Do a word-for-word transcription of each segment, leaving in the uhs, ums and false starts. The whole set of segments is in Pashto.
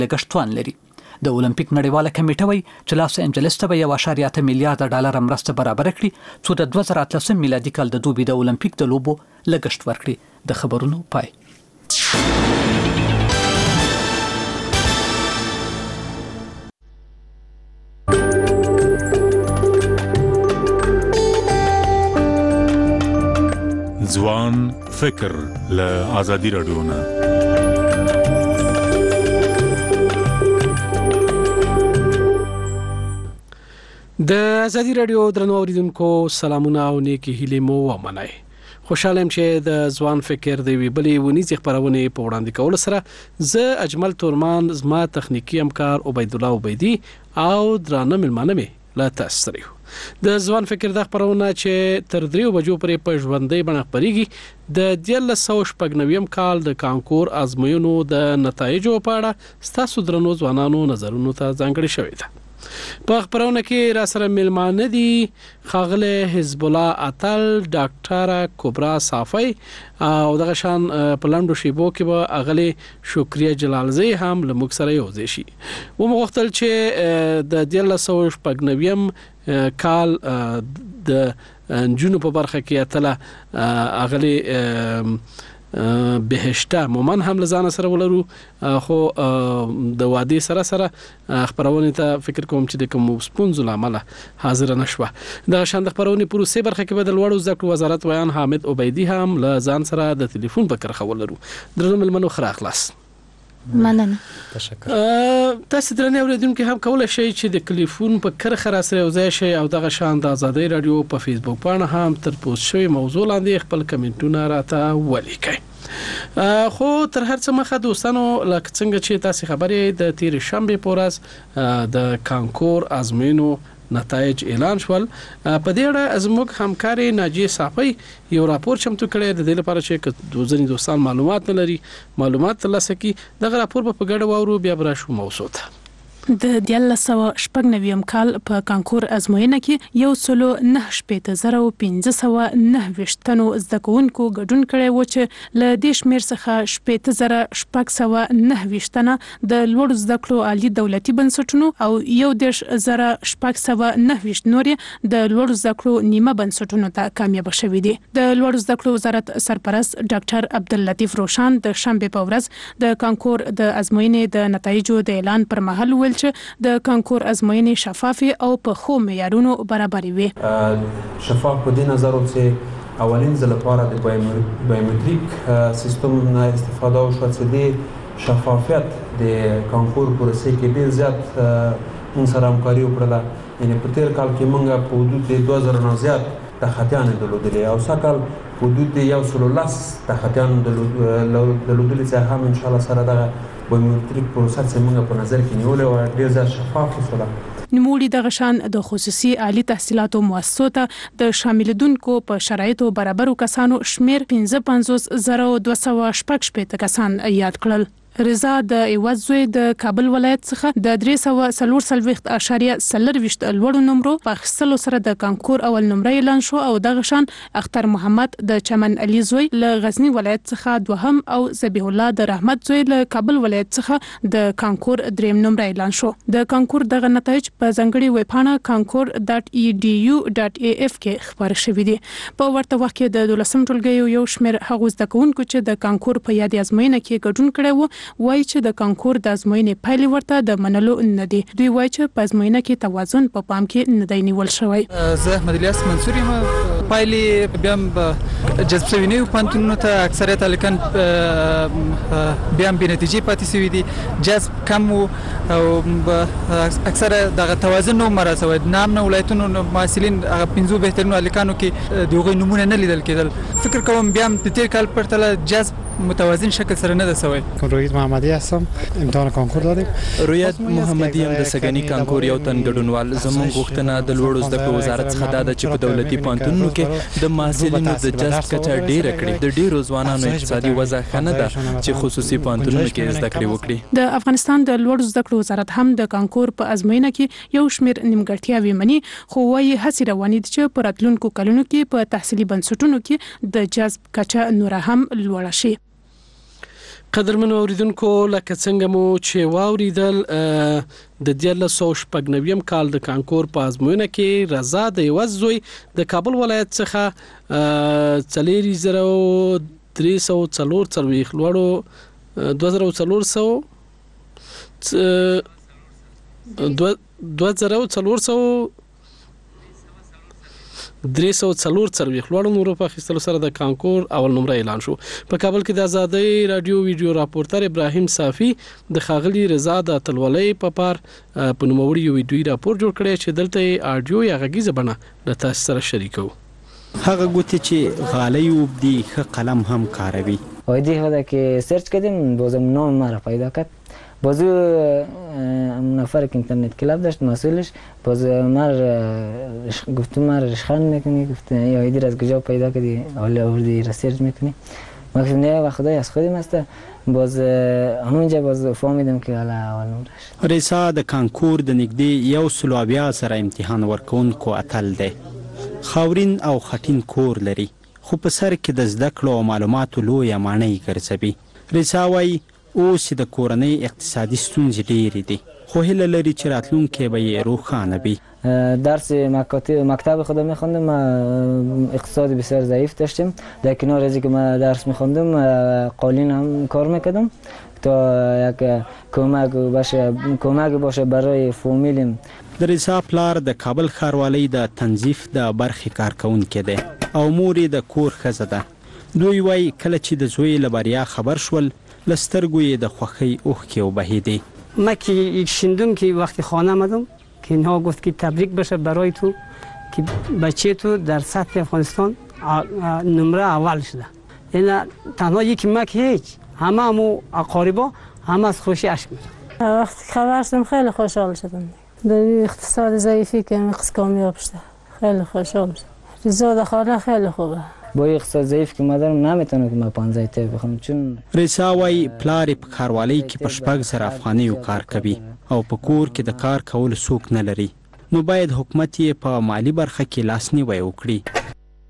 لګښت توان لري. د اولمپیک نړیواله کمیټه وایي چې لاس انجلس ته به یو اعشاریه اته میلیارډ ډالر مرسته برابر کړي څو د دوه زره اتلسم میلادي کال د دوبي د اولمپیک د لوبو لګښت ورکړي. د خبرونو پای. ځوان فکر له آزادي راډیو نه. د آزادي راډیو درنو اوریدونکو سلامونه او نیکی هیلې مو ومنئ. خوشاله یم چې د ځوان فکر د وی بلې ونیزې خبرونه په وړاندې کول سره زه اجمل تورمان زما تخنیکی همکار عبید الله عبیدی او درانه ملمانه می لا تاسو سره د ځوان فکر د خبرونه چې تر دریو بجو پرې په ژوندۍ بڼه خبريږي د دیارلس سوه شپږ نوي کال د کانکور ازموینو د نتایجو په اړه ستاسو درنو ځوانانو نظرونو ته ځانګړي شوی ده. په خبرونه کې را سره ملمانه دي خاغله حزب الله اتل ډاکټر کبرا صافی او دغه شان په لاندو شیبو کې به اغله شکریه جلالزی هم له موږ سره یو ځای شي. و مغختل چې د دیارلس سوه شپږ نوي کال د جنو په برخه کې اتله اغله بهشته مومن هم لزان سره ولرو خو د وادي سره سره خبرونه ته فکر کوم چې د کوم سپونز العمله حاضر نشوه. د شاند خبرونه پروسه برخه کې بدل وړو ځکه وزارت ویان حامد عبیدی هم لزان سره د ټلیفون په کرخه ولرو. درنو ملمنو خره اخلاص مننه. تشکر. تاسو درنه اوریدونکو هم کولای شئ چې د ټلیفون په کرخه را سره وځي شي او دغه شان د آزادۍ رادیو په فیسبوک باندې هم تر پوسټ شوی موضوع لاندې خپل کمنټونه راته ولیکئ. خو تر هر څه مخه دوستانو لکه څنګه چې تاسو خبرې د تیر شنبه پورز د کانکور ازموینو نتایج اعلان شول. په دې اړه زموږ همکاري ناجیه صافی یو راپور چمتو کړی د دې لپاره چې دوزنی دوستان معلومات نه لري معلومات ترلاسه کړي. دغه راپور په ګډه واورو بیا برا شو موضوع ته. د دیارلس سوه شپږ نوي کال په کانکور ازموینه کې یو سلو نه شپېته زره پنځه سوه نه ویشت تنو زده کوونکو ګډون کړی و چې له دې شمېر څخه شپېته زره شپږ سوه نه ویشت تنه د لوړو زده کړو عالي دولتي بنسټونو او یو دېرش زره شپږ سوه نه ویشت نور د لوړو زده کړو نیمه بنسټونو ته کامیاب شوي دي. د لوړو زده کړو وزارت سرپرست ډاکټر عبداللطیف روشان د شنبه په ورځ د کانکور د ازموینې د نتایجو د اعلان پر مهال ویل چې د کانکور ازموینې شفافي او په خو معیارونو برابرې وي. شفاف په دې نظر چې اولین ځل لپاره د بایومتریک سیستم نه استفاده وشوه چې د شفافیت د کانکور پروسې کې ډیر زیات موږ سره همکاري وکړله. یعنې په تیر کال کې موږ په حدود د دوه زره نه زیات تخطیانې درلودلې او سږ کال حدود د یو سلو لس تخطیان درلودلې چې هم انشاءالله سره دغه بایومتریک پروسه چې موږ په نظر کې نیولې وه ډېر زیات شفاف وسوله. نوموړي دغه شان د خصوصي عالی تحصیلاتو مؤسسو ته د شاملېدونکو په شرایطو برابرو کسانو شمیر پنځه پنځوس زره دوه سوه شپږ شپېته کسان یاد کړل. رضا د ایواز زوی د کابل ولایت څخه د درې سوه څلور څلوېښت اعشاریه څلرویشت لوړو نمرو په اخیستلو سره د کانکور اول نمره اعلان شو او دغه شان اختر محمد د چمن علي زوی له غزنی ولایت څخه دوهم او ذبیح الله د رحمت زوی له کابل ولایت څخه د کانکور دریم نمره اعلان شو. د کانکور دغه نتایج په ځانګړي ویب پاڼه کانکور ډاټ ای ډي یو ډاټ ای اف کې خبر شوي دي. په ورته وخت کې د دولسم ټولګي یو شمېر هغو زده کوونکو چې د کانکور په یادې ازموینه کې ګډون کړی و وایي چې د کانکور د ازموینې پایلې ورته د منلو نه دي. دوی وایي چې په ازموینه کې توازن په پام کې نه دی نیول شوی. زه احمد الیاس منصور یم. پایلې بیا هم جذب شوي نه وي پوهنتونونو ته. اکثریت هلکان بیا هم بې نتیجې پاتې شوي دي. جذب کم و او اکثره دغه توازن نه و مراعات شوی. د نامنه ولایتونو محصلین هغه پنځو بهترینو هلکانو کې د هغوی نومونه نه لیدل کېدل. فکر کوم بیا هم د تېر کال پرتله جذب متوازن شکل سره نه ده شوی. رویت محمدی هستم. امتحان کانکور دادیم. رویت محمدی هم د سګنی کانکور یو تن ګډونوال. زموږ غوښتنه د لوړو زده کړو وزارت څخه دا ده چې په دولتي پوهنتونونو کې د محصلینو د جذب کچه ډیره کړي. د ډیرو ځوانانو اقتصادي وضع ښه نه ده چې خصوصي پوهنتونونو کې زده کړې وکړي. د افغانستان د لوړو زده کړو وزارت هم د کانکور په ازموینه کې یو شمېر نیمګړتیاوې مني خو وايي هڅې روانې دي چې په راتلونکو کلونو کې په تحصیلي بنسټونو کې د جذب کچه نوره هم لوړه شي. قدرمنو اوریدونکو لکه څنګه مو چې واوریدل د دیارلس سوه شپږ نویم کال د کانکور په ازموینه کې رضا د یوه زوی د کابل ولایت څخه څلور زره درې سوه څلور څلوېښت لوړو دوه زره څلور سوه دوه زره څلور سوه درې سوه څلور څلوېښت لوړو نمرو په اخیستلو سره د کانکور اول نمره اعلان شو. په کابل کې د آزادۍ رادیو ویډیو راپورټر ابراهیم صافي د ښاغلي رضا د اتلولۍ په پار په نوموړي یو ویډیوي راپور جوړ کړی چې دلته یې اډیو یا غږیزه بڼه له تاسو سره شریکو. هغه ګوتې چې غالۍ اوبدي ښه قلم هم کاروي. وایدی هدا که سرچ کردیم بازم نام مرا پیدا کرد. بازو نفر که اینترنت کلاب داشت مسئولش باز مر گفتم مر رشخان میکنی گفت یا ایدی از کجا پیدا کردی حالا آوردی ریسرچ میکنی ما گفتم نه و خدای از خودم است باز همونجا باز فهمیدم که حالا اول نمرش. رضا د کانکور د نږدې یو سل او بیا سره امتحان ورکوونکو اتل دی. خاورین او خټین کور لري خو په سر کې د زده کړو او معلوماتو لویه ماڼۍ ګرځوي. رضا وایي اوس د کورنۍ اقتصادي ستونزې ډېرې دي خو هیله لري چې راتلونکی به یې روښانه وي. درس مکتب خودم میخوندم اقتصاد بسیار ضعیف داشتیم در کنار از اینکه من درس میخوندم قالین هم کار میکردم تا یک کمک باشه کمک باشه برای فامیلم. د رضا پلار د کابل ښاروالۍ د تنظیف د برخې کارکوونکی دی او مور یې د کور ښځه ده. دوی وایي کله چې د زوی له بریا خبر شول لسترگوی د خوخی اوخکی و بهیدی. ما که شنیدم که وقتی خانه آمدم که اینها گفت که تبریک بشه برای تو که بچه تو در سطح افغانستان نمره اول شده. یعنی تنها یکی ما که هیچ همه همو اقاربا همه از خوشی اشک میرن. وقتی خبر شدم خیلی خوشحال شدم. در اقتصاد ضعیفی که مقص کامیاب شده خیلی خوشحال شدم. رضا د خانه خیلی خوبه. با اقتصاد ضعیف که مادرم نمیتونه که ما پانزده تا بخوام چون رضا وایي پلار یې په ښاروالۍ کې په شپږ زره افغانیو کار کوي او په کور کې د کار کولو څوک نه لري نو باید حکومت یې په مالی برخه کې لاسنیوی وکړي.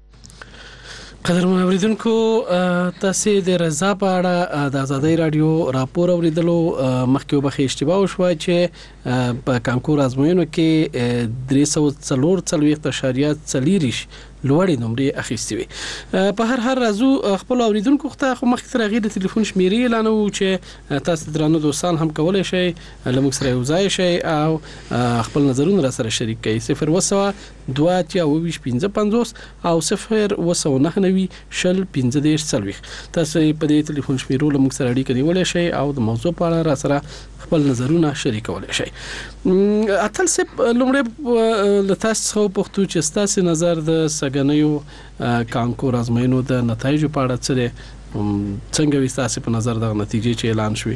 قدرمن اوریدونکو تاسو د رضا په اړه د آزادۍ رادیو راپور اوریدلو مخکې وبخې اشتباه وشوه چې په کانکور ازموینو کې درې سوه څلور څلوېښت اشاریه څلېرویشت لوړې نمرې اخیستې وې. په هر هر راځو خپل اوریدونکو ته خو مخکې تر هغې د تلیفون شمیرې اعلانوو چې تاسو درانه دوستان هم کولی شئ له موږ سره یو ځای شئ او خپل نظرونه را سره شریک کړئ. صفر اوه سوه دوه اتیا اوه ویشت پنځه پنځوس او صفر اوه سوه نهه نوي شل پنځه دېرش څلوېښت. تاسو په دې تلیفون شمیرو له موږ سره اړیکه نیولی شئ او د موضوع په اړه را سره خپل نظرونه شریکولی شئ. اتل صاحب لومړی له تاسو څخه وپوښتو چې ستاسې نظر د سږنیو کانکور ازموینو د نتایجو په اړه څه دی؟ څنګه وي ستاسې په نظر دغه نتیجې چې اعلان شوې؟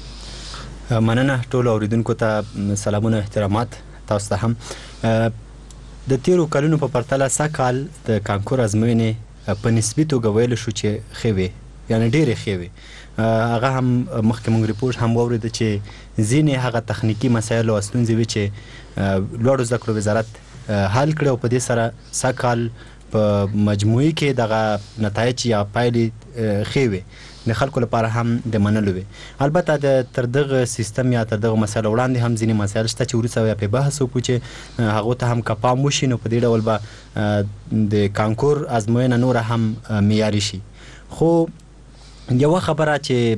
مننه ټولو اوریدونکو ته سلامونه احترامات تاسو ته هم. د تیرو کلونو په پرتله سږ کال د کانکور ازموینې په نسبي توګه ویلی شو چې ښې وې یعنې ډېرې ښې وې. هغه هم مخکې موږ ریپورټ هم واورېده چې ځینې هغه تخنیکي مسایل او ستونزې وې چې لوړو زده کړو وزارت حل کړی او په دې سره سږ کال په مجموعي کې دغه نتایج یا پایلې ښې وې د خلکو لپاره هم د منلو وې. البته د تر دغه سیستم یا تر دغه مسایلو وړاندې هم ځینې مسایل شته چې وروسته بیا پرې بحث وکړو چې هغو ته هم که پام وشي نو په دې ډول به د کانکور ازموینه نوره هم معیاري شي. خو یوه خبره چې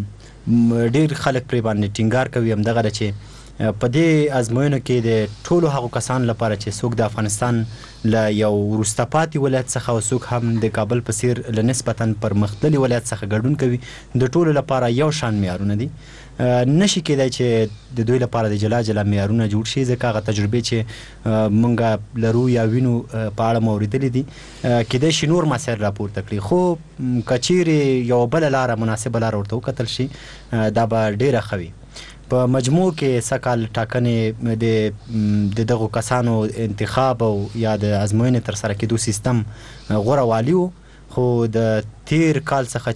ډېر خلک پرې باندې ټینګار کوي همدغه ده چې په دې ازموینو کې د ټولو هغو کسانو لپاره چې څوک د افغانستان له یو وروسته پاتې ولایت څخه او څوک هم د کابل په څېر له نسبتا پرمختللي ولایت څخه ګډون کوي د ټولو لپاره یو شان معیارونه دي. نشي کېدای چې د دوی لپاره د جلا جلا معیارونه جوړ شي ځکه هغه تجربې چې موږ لرو یا وینو په اړه مو اورېدلې دي کېدای شي نور مسایل راپورته کړي. خو که چیرې یوه بله لاره مناسبه لاره ورته وکتل شي دا به ډېره ښه وي. په مجموع کې سږ کال ټاکنې د دغو کسانو انتخاب او یا د ازموینې ترسره کېدو سیستم غوره والي و خو د تیر کال څخه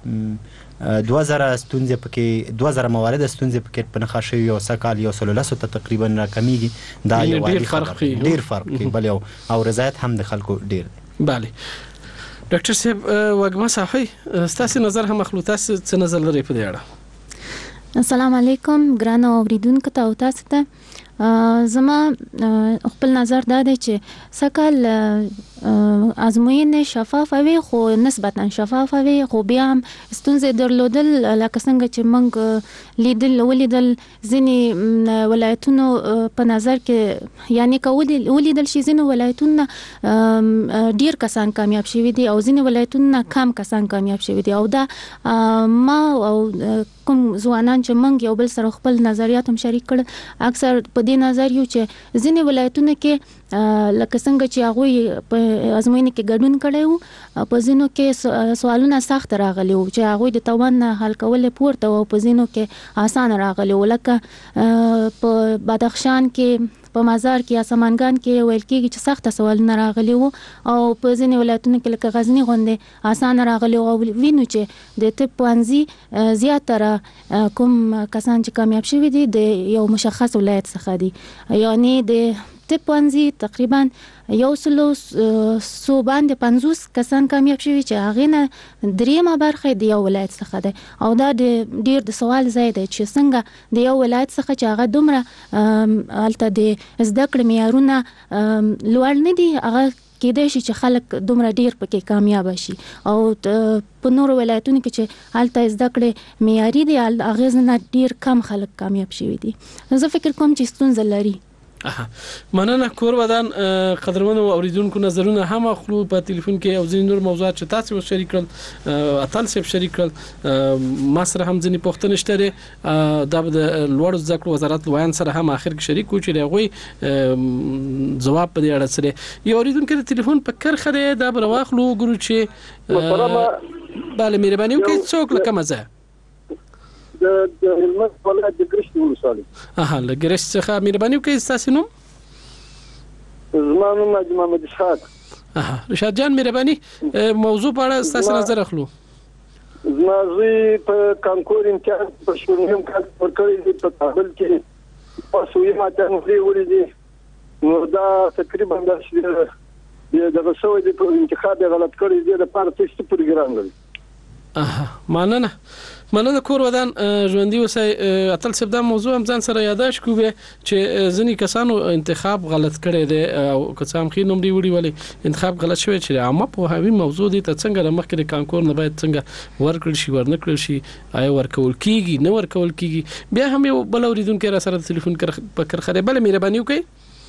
چې دوه زره ستونزې پکې دوه زره موارد ستونزې پکې په نښه شوي او سږ کال یو سلو لسو ته تقریبا راکمیږي دا یو عالي خبر ډېر فرق کوي بل یو او رضایت هم د خلکو ډېر دی. بله ډاکټر صاحب وګما صافي ستاسو نظر هم مخلوطات څه نظر لري په دې اړه؟ السلام علیکم ګران اوریدونکو ته او تاسو ته زما خپل نظر دا دی چې سکل ازموینې شفافه وي خو نسبتا شفافه وي خو بیا هم ستونزې درلودل لکه څنګه چې موږ لیدل ولیدل ځینې ولایتونو په نظر کې یعنی کولې ولیدل شي ځینې ولایتونو ډیر کسان کامیاب شوي دي او ځینې ولایتونو کم کسان کامیاب شوي دي او دا ما او کوم ځوانان چې موږ یو بل سره خپل نظریات هم شریک کړل اکثر په دې نظر یو چې ځینې ولایتونو کې لکه څنګه چې هغه په ازموینې کې ګډون کړي وو په ځینو کې سوالونه سخت راغلي وو چې هغه د توان حل کول پورته او په ځینو کې آسان راغلي وو لکه په بدخشان کې په مزار کې یا سمنګان کې ویل کېږي چې سخت سوالونه راغلي وو او په ځینې ولایتونو کې لکه غزنی غونډه آسان راغلي او وینو چې د طب پوهنځي زیاتره کوم کسان چې کامیاب شوي دي د یو مشخص ولایت څخه دي یعنی د طب پوهنځي تقریبا یو سلو سو باندې پنځوس کسان کامیاب شوي چې هغه نه دریمه برخه د یو ولایت څخه ده او دا د ډیر د سوال ځای دی چې څنګه د یو ولایت څخه چې هغه دومره الته د زده کړې معیارونه لوړ نه دي هغه کېدای شي چې خلک دومره ډیر پکې کامیاب شي او په نورو ولایتونو کې چې الته زده کړې معیاري دي هغه نه ډیر کم خلک کامیاب شوي دي زه فکر کوم چې ستونزه لري. مننه کور ودان قدرمنو اوریدونکو نظرونه هم اخلو په ټلیفون کې او ځینې نور موضوعات چې تاسو شریک کړل اتل سیب شریک کړل ما سره هم ځینې پوښتنې شته دا د لوړ زده کړو وزارت وایي سره هم اخر کې شریک و چې هغه جواب په دې اړه سره یو اوریدونکو د ټلیفون په کرخه دا بر واخلو ګورو چې bale مهرباني وکړئ څوک لکه مزه د هلمند ولایت د ګرشت ولسوالۍ اها له ګرشت څخه مهرباني وکړئ تاسو نوم زما نوم محمد اسحاق اها رشاد جان مهرباني موضوع په اړه تاسو نظر اخلو زما زوی په کانکور امتحان په شپږم کال ورکړی دی په کابل کې تاسو یې ماته نو ویلي نو دا تقریبا د دغه سوي د انتخاب غلط کړی دی د پاره تېست پروګرام لري اها مننه مننه کور ودان ژوندۍ اوسئ اتل سب دا موضوع هم ځان سره یاداش کوی چې ځینی کسانو انتخاب غلط کړی دی او کسان خې نوم دی وړي ولی انتخاب غلط شوی چې عامه په هغه موضوع دي ته څنګه مخکې د کانکور نه باید څنګه ورکړل شي ورنکړل شي آیا ورکول کیږي نه ورکول کیږي بیا هم یو بل اوریدونکو را سره ټلیفون کړ پکر خره بل مهرباني وکړئ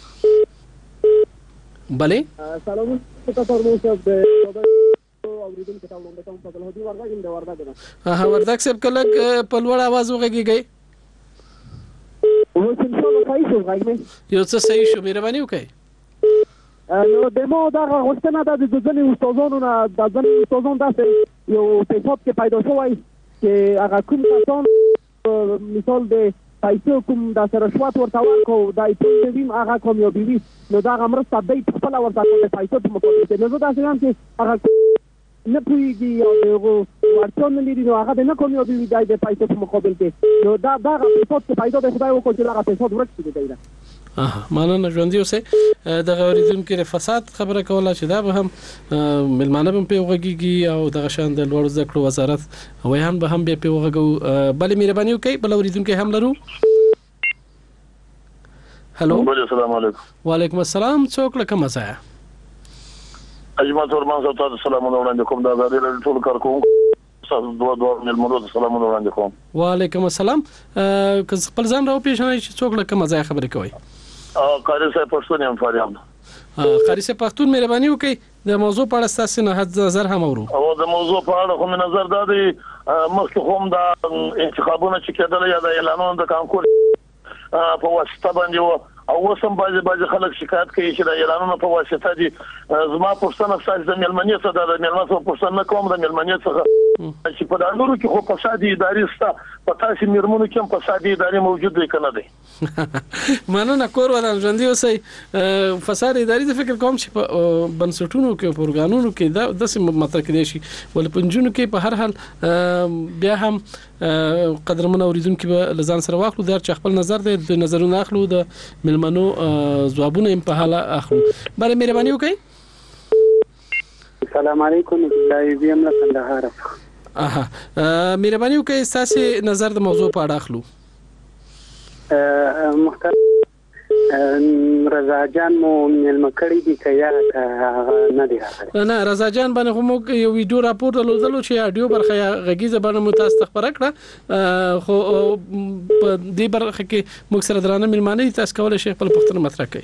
بله سلام تاسو ورته اوریدونکو ته وړاندې کوم په هدي وردګ د وردګ نه ها وردګ سب کله په لوړ आवाज وغږیږي نو څنګه صحیح شو غږی یو څه صحیح شو مهرباني وکړئ نو دمو دا غوښتنه ده د ځینې استادانو نه د ځینې استادانو داسې یو پیسو کې پیدا شوی چې هغه کوم کسان مثال د پیسو کوم د رشوت ورته ورکو د ایتویم هغه کامیابی وي نو دا مرسته د خپل ورته د پیسو په مقابل کې نو دا څنګه چې هغه نه پوهیږي او دغه ورته نه لري نو هغه نه کامیابی وي د پیسو په مقابل کې نو دا دا پیسو چې پیدا د خدای وکړي چې هغه پیسو ورکړي دی نه اها مننه ژوندۍ اوسئ دغه اوریدونکو د فساد خبره کوله چې دا به هم ملمانه به په وګیږي او دغه شان د لوړ زده کړو وزارت وای هم به هم به په وګو بل مهرباني وکړئ بل اوریدونکو هم لرو هلو السلام علیکم وعلیکم السلام څوک لکه مزه اجمل تورمان صاحب سلام وړاندې کوم دا غوړي ټول کار کوم تاسو دوه دوه ملمنو سلام وړاندې کوم وعلیکم السلام که خپل ځان راو پیژنئ چې څوک لکه مزه خبرې کوي ا قاری صاحب پښتون یم فاریاب قاری صاحب پښتون مهرباني وکړئ د موضوع په اړه تاسو نه نظر هم اورو او د موضوع په اړه کوم نظر دادی مخکې هم د انتخابونو چې کېدل یا د اعلانونو د کانکور په واسطه باندې او وسم باندې باندې خلک شکایت کوي چې د اعلانونو په واسطه دي زما پښتنه ساز د ملمنې څخه د ملمنې څخه پښتنه کوم د ملمنې څخه چې په دانورو کې خو فساد اداري ستا په تاسو مرمنو کې هم فساد اداري موجود دی کنه دی مننه کور ولر ژوندۍ اوسئ فساد اداري د فکر کوم چې په بنسټونو کې په ورګانونو کې د داسې مطلب کې شي ول پنځونو کې په هر حال بیا هم قدرمن اوریدونکو به لزان سره واخلو در چې خپل نظر د نظرونه اخلو د ملمنو ځوابونه په حاله اخلو بل مهرباني وکړئ السلام علیکم زه یم له کندهار. اها مهرباني وکړئ تاسو نظر د موضوع په اړه اخلو. محترم رضا جان مو ملمکړی دی کیا نه دی راغلی. نه رضا جان باندې کوم یو ویډیو راپور درلودلو چې اډیو برخه غږیزه باندې متاسف خبره کړه خو په دې برخه کې موږ سره درانه ملمانه تاسو کولای شئ خپل پوښتنه مطرح کړئ.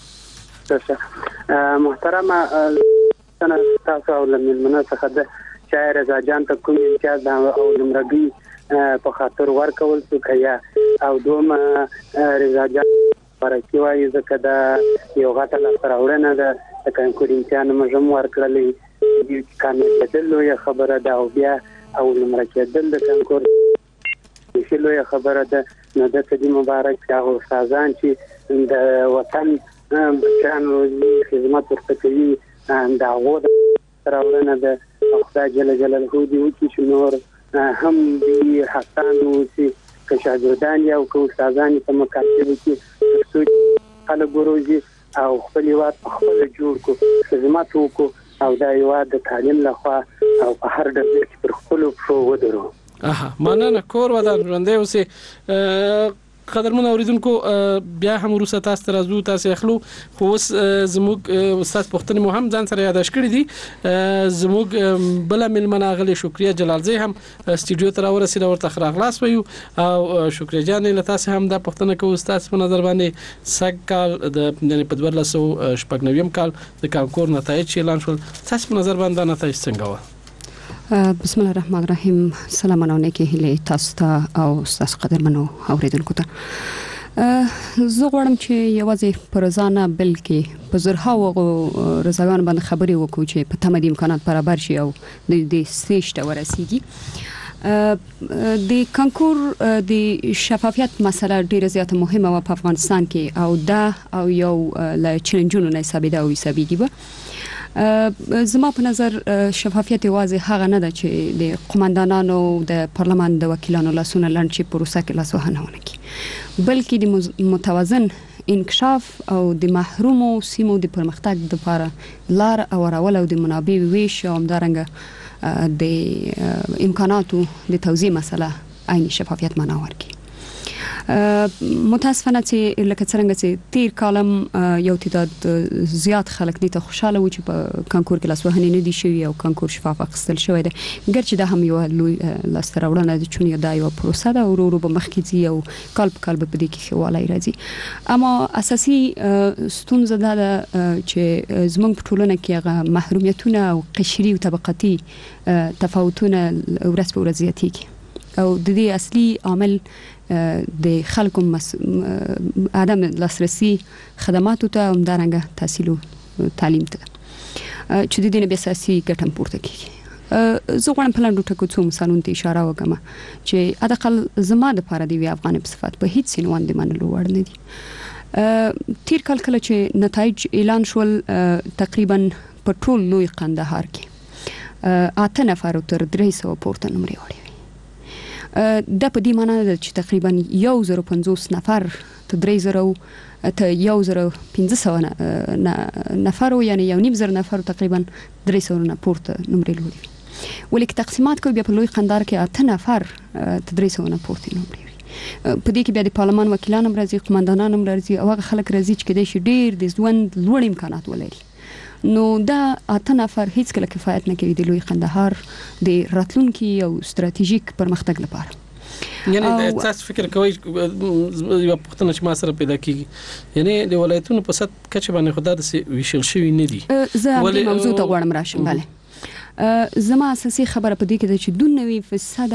محترم تاسو او ملمنه څخه د چې رضا جان ته کوم امتیاز او لمرګي په خاطر ورکول څه کیا او دوم رضا جان پرکی وایي ځکه دا یو غټه لاسراوړنه ده د کانکور امتحان مجم ورکړلې د کامیابیدلو یا خبره ده او بیا او لمرکېدل د کانکور شلو یا خبره ده نو د کدي مبارک هغه استادان چې د وطن بچانو خدمت ورته کوي دا غوډه راوړنه ده خدای جل جلاله دې وکړي چې نور هم دې حسن او چې کشاګردان یا او استادان په مکاتب کې خلک ګروزي او خپل واد خپل جوړ کو خدمات وکړو او دا یو د تعلیم لخوا او په هر ډول کې پر خپل شو ودرو. اها مننه کور ودان ژوندې اوسې قدرمن اوریدونکو بیا هم روسه تاسو ترازو تاسو اخلو خو اوس زموږ استاد پښتني مو هم ځان سره یاداش کړی دي زموږ بل ملمنه غلي شکریا جلالزی هم استودیو ته راورسید ورته خراغلاس ویو او شکریا جان له تاسو هم د پښتنه کو استاد په نظر باندې سګ کال د یعنی په دوه لسو شپږ نویم کال د کانکور نتایج اعلان شول تاسو په نظر باندې نتایج څنګه و؟ بسم الله الرحمن الرحیم. سلامونه نیکی هیله تاسو ته او تاسو قدرمنو اوریدونکو ته. زه غواړم چې یوازې پر ځانه بلکې په زرهاو رضاګان باندې خبرې وکړو چې په تمه د امکانات برابر شي او د دې سټیج ته ورسیږي. د کانکور د شفافیت مسله ډیره زیاته مهمه و په افغانستان کې او دا او یو له چیلنجونو نه ثابته او ثابتي به زما په نظر شفافیت واضح هغه نه ده چې د قومندانانو د پارلمان د وکیلانو لاسونه لنډ چې پروسه کې لاسوهنه ونه کی بلکې د متوازن انکشاف او د محرومو سیمو د پرمختګ لپاره لار او راول او د منابع ویش او همدارنګه د امکاناتو د توزیع مسله عین شفافیت معنا ورکړي. متاسفانه چې لکه څنګه چې تیر کالم یو تعداد زیات خلک دي ته خوشاله و چې په کانکور کې لاسوهنې نه دي شوی او کانکور شفاف اخیستل شوی دی ګرچې دا هم یو لوی لاستراوړنه ده چې دا یو پروسه ده او ورو ورو به مخکې ځي او کال په کال به په دې کې ښه والی راځي. اما اساسي ستونزه دا ده چې زموږ په ټولنه کې هغه محرومیتونه او قشري او طبقاتي تفاوتونه ورځ په ورځ زیاتېږي او د دې اصلي عامل د خلکو مس... عدم لاسرسي خدماتو ته همدارنګه تحصیل او تعلیم ته چې د دې نه به اساسي ګټم پورته کیږي. زه غواړم په لاندې ټکو څو مثالونو ته اشاره وکړم چې ادقل زما د لپاره دی افغان په صفات په هیڅ سینوان د منلو وړ نه دي. تیر کال کله چې نتایج اعلان شول تقریبا په ټول لوی قندهار کې اته نفر تر درې سوه پورته نمرې وړي دا په دې معنی ده چې تقریبا یو زره پنځوس نفر ته درې زره ته یو زره پنځه سوه نفر یعنی یو نیم زره نفر تقریبا درې سوه نه پورته نمرې لري ولیک تقسیمات کوي بیا په لوی قندهار کې اته نفر ته درې سوه نه پورته نمرې په دې کې بیا د پارلمان وکیلان هم راځي قومندانان هم راځي او هغه خلک راځي چې کېدای شي ډېر د ژوند لوړ امکانات ولري نو دا اته نفر هیڅ کله کفایت نه کوي د لوی قندهار د راتلونکي او ستراتیژیک پرمختګ لپاره. یعنی تاسو فکر کوئ یو پښتنه چې ما سره پیدا کیږي یعنی د ولایتونو په سطح کچه باندې خدای د ویشل شوی نه دي زه د موضوع ته غواړم راشم. بله زما اساسي خبره په دې کې ده چې دوه نوي فیصد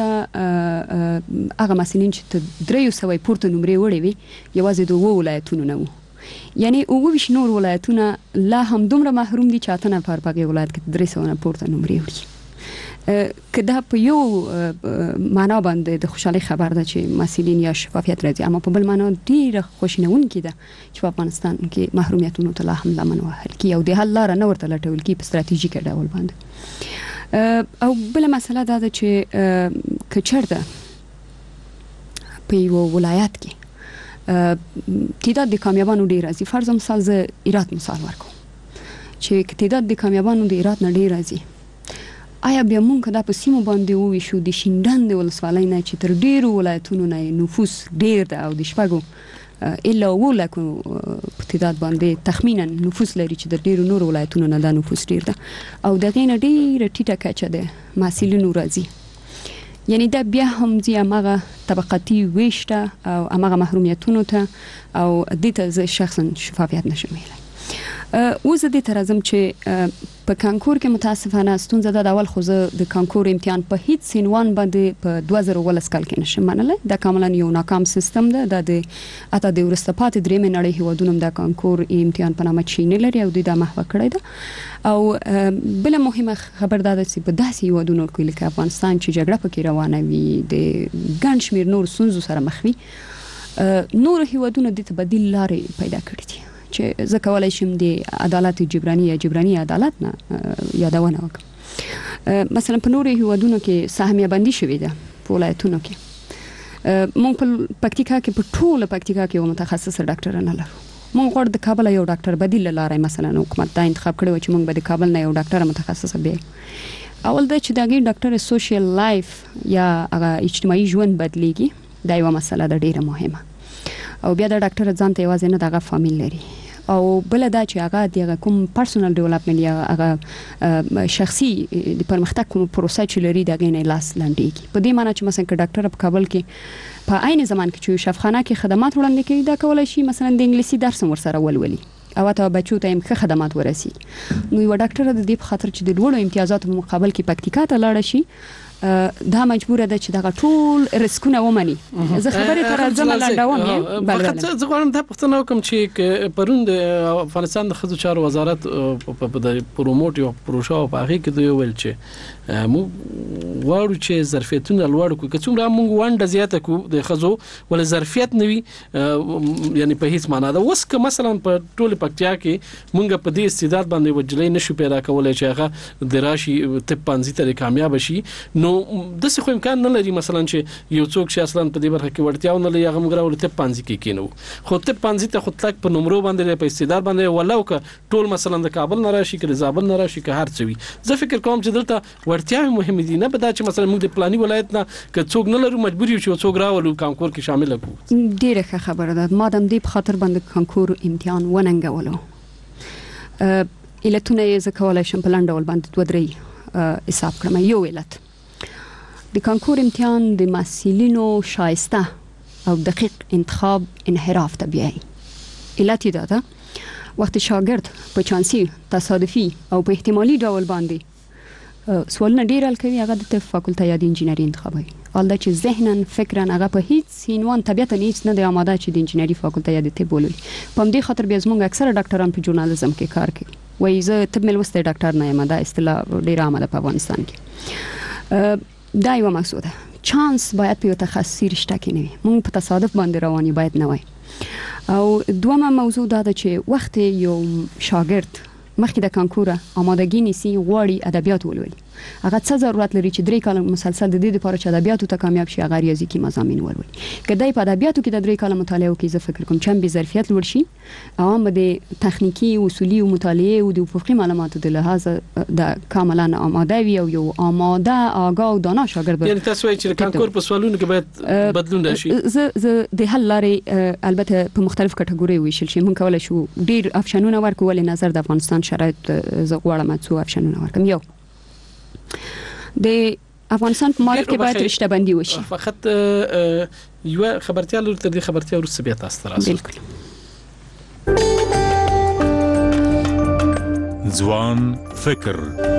هغه مسنین چې درې سوه پورته نمرې وړي وي یوازې دوه ولایتونو نه وو یعنی اوه ویشت نور ولایتونه لا هم دومره محروم دي چې اته نفر په هغې ولایت کې درې سوه نه پورته نمرې وړي. که دا په یو معنا باندې د خوشحالۍ خبر ده چې مسؤلین یا شفافیت راځي اما په بل معنا ډېره خوشنونکې ده چې په افغانستان کې محرومیتونو ته لا هم لمن وهل کېږي او د حل لاره نه ورته لټول کېږي په ستراتیژیکه ډول باندې. او بله مسله دا ده چې که چېرته په یوه ولایت کې تعداد د کامیابانو ډېر راځي فرض مثال زه ایرات مثال ورکوم چې تعداد د کامیابانو د ایرات نه ډیر راځي آیا بیا مونږ دا په سیمو باندې وویشو د شینډن د ولسوالۍ نه چې تر ډیرو ولایتونو نه نفوس ډیر ده او د شپږو الا اووه لکو په تعداد باندې تخمینا نفوس لري چې د ډیرو نورو ولایتونو نه دا نفوس ډیر ده او دغه نه ډیره ټیټه کچه ده محصلینو راځي یعنی دا بیا هم زی امغه طبقاتي ویشته او امغه محرومیتونو ته او د ته شخصا شفافیت نشم ویلای اوس د تر اعظم چې په کانکور کې متاسفانه ستونزه ده د اول خو زه د کانکور امتحان په هیڅ سینوان باندې په دوه زره ولس کال کې نشم منلای دا کاملا یو ناکام سیستم ده د اته د ورسته پاتې درې منړې هیوادونو د کانکور امتحان په نامه چینه لري او د محو کړی ده او بل مهمه خبر ده چې په داسې هیوادونو کې لکه افغانستان چې جګړه پکې روانه وي د ګڼ شمیر نور سنځو سره مخ وي نور هیوادونو د تبدیل لارې پیدا کړې دي چې زه کولای شم د عدالت جبرانی یا جبرانی عدالت نه یادونه وکړم مثلا په نورو هیوادونو کې سهمیه بندي شوې ده په ولایتونو کې مونږ په پکتیکا کې په ټوله پکتیکا کې یو متخصص ډاکټر نه لرو مونږ غواړو د کابل یو ډاکټر بدیل لاره مثلا حکومت دا انتخاب کړی چې مونږ به د کابل نه یو ډاکټر متخصص به اول دا چې دغه ډاکټر سوشل لایف یا هغه اجتماعي ژوند بدلیږي دا یو مسله ده ډیره مهمه او بیا د ډاکټر ځان ته یوازې نه دغه فامیل لري او بل دا چې هغه د کوم پرسونل ډیولپمنت یا هغه شخصي د پرمختګ کوم پروسه چې لري دغه نه لاس لاندېږي په دې معنی چې مثلا ډاکټر په کابل کې په عین زمان کې چې شفاخانه کې خدمات وړاندې کوي دا کولای شي مثلا د انګلیسي درس ورسره ولولي او ته بچو ته هم ښه خدمات ورسي نو یو ډاکټر د دې په خاطر چې د لوړو امتیازاتو په مقابل کې پکتیکا ته لاړ شي دا مجبور ده چې دا ټول ریسکونه ومني زه خبرې تر ځم لاندوم فقط زه غواړم دا پوښتنه وکم چې پرون د افغانستان د ښځو چارو وزارت په د پروموټ یو پروژه په هغه کې دوی ویل چې مو غواړو چې ظرفیتونه لوړ کړو که څومره موږ وانډه زیاته کو د ښځو ول ظرفیت نوي یعنی په هیڅ معنا ده اوس که مثلا په ټول پکتیا کې موږ په دې استعداد باندې وجلې نشو پیدا کولای چې هغه د راشي طب پانزي ته کامیاب شي نو د څه خو امکان نه لري مثلا چې یو څوک چې اصلا په دې برخه کې وړتیا نه لري هغه موږ راول ته پانزي کې کینو خو ته پانزي ته خو تک په نمبر باندې په استعداد باندې ولو ک ټول مثلا د کابل نه راشي ک زابل نه راشي ک هر څه وي زه فکر کوم چې دلته وړتیا مهم دي نه بدا چې مثلا موږ د پلاني ولایت نه ک څوک نه لرو مجبور یو چې څوک راولو کانکور کې شامل کو ډیره ښه خبره ده مادام دې په خاطر باندې کانکور امتحان وننګولو ا علتونه یې زکولای شم په لاندول باندې دوه درې حساب کړم یو علت د کانکور امتحان د محصلینو شایسته او دقیق انتخاب انحراف طبيعي علت دا ده وخت شاګرد په چانسي تصادفي او په احتمالي ډول باندې سوالونه ډیر ال کوي هغه د فاکولټه یا د انجینری انتخابوي ولدا چې ذهناً فکراً هغه په هیڅ سینوان طبيعتا هیڅ نه دی آماده چې د انجینری فاکولټه یا د طب ولولي په دې خاطر بیا زموږ اکثره ډاکټران په ژورنالیزم کې کار کوي وایي زه طب ملوسته ډاکټر نه یم دا اصطلاح ډیر عامه په افغانستان کې دا یو مقصود چانس باید په تخصصي رشته کې نه وي مونږ په تصادف باندې رواني باید نه وای او دومره موضوع دا ده چې وخت یو شاګرد مخکې د کانکور آمادګي نيسي غواړي ادبیات ولولي هغه څه ضرورت لري چې درې کاله مسلسل د دې لپاره چې ادبیاتو ته کامیاب شي هغه ریاضیکي مضامین ولولي کله په ادبیاتو کې د درې کاله مطالعه وکړي زه فکر کوم چې به ظرفیت لوړ شي او هم د تخنیکی اصولي او مطالعه او د افقي معلوماتو د لحاظ د کاملا آماده وي او یو آماده آگاه او دانا شاګرد یعنی تاسو وایئ چې کانکور په سوالونو کې باید بدلون راشي زه زه د حل لارې البته په مختلف کټګوري ویشل شي مونږ کولای شو ډیر افشنونه ورکو ولې نظر د افغانستان شرایط زه غواړم څو افشنونه ورکم یو د افغانستان په معرف کې باید رشته بندي وشي فقط یو خبرتیا لري تر دې خبرتیا ورسره بیا تاسو ته راځي بالکل ځوان فکر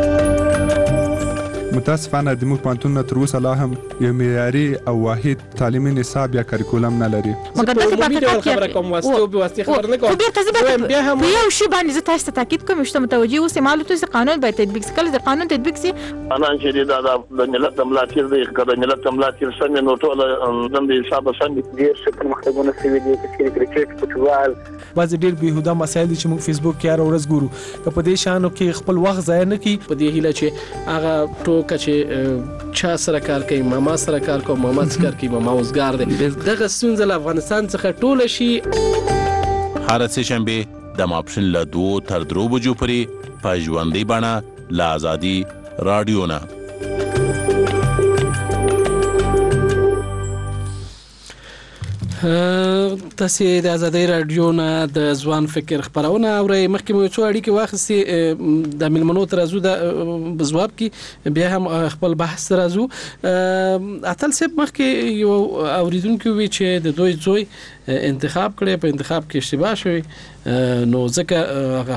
متاسفانه د موږ پانتون تر اوسه لا هم یو معیاري او واحد تعلیمي نصاب یا کریکولم نه لري مګر د څه خبره کوم واسطه به واسطه خبر نه کوم بیا هم یو شی باندې زه تاسو ته تاکید کوم چې متوجي اوسه معلومات چې قانون باید تطبیق کړي د قانون تطبیق سي انا چې دا د ملت ملاتیر دی کله ملت ملاتیر څنګه نو ټول د حساب څنګه ډیر څه پرمختګونه شوي دي چې کرکټ فوټبال بعض ډیر بهوده مسایل چې موږ فیسبوک کې هر ورځ ګورو که په دې شانو کې خپل وخت ضایع نه کړي په دې هیله چې هغه ټوک چې چا سره کار کوي ماما سره کار کوي ماما سره کار کوي ماما اوسګار دی دغه ستونزه له افغانستان څخه ټول شي هر څه شنبه د ماپښین له دوه تر درو بجو پورې په ژوندۍ بڼه له ازادي راډیو نه. تاسو د ازادۍ راډیو نه د ځوان فکر خبرونه اورئ. مخکې مو څو اړیکې واخیستې د ملمنو تر ازو د ځواب کې بیا هم خپل بحث تر ازو. اتل صاحب مخکې یو اوریدونکو وی چې د دوی زوی انتخاب کړي په انتخاب کې اشتباه شوی نو ځکه هغه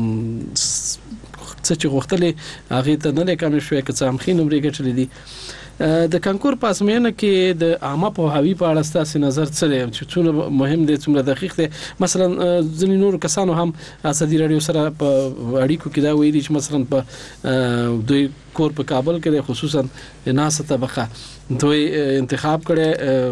څه چې غوښتلې هغه ته نه لیکم شوی که څه هم خې نمرې ګټلې دي. د کانکور په ازموینه کې د عامه پوهاوي په اړه ستاسو نظر څه دی چې څومره مهم دی څومره دقیق دی؟ مثلا ځینې نور کسانو هم ازادي راډیو سره په اړیکو کې دا ویلي چې مثلا په دوی کور په کابل کې خصوصا ناسه طبقه دوی انتخاب کړي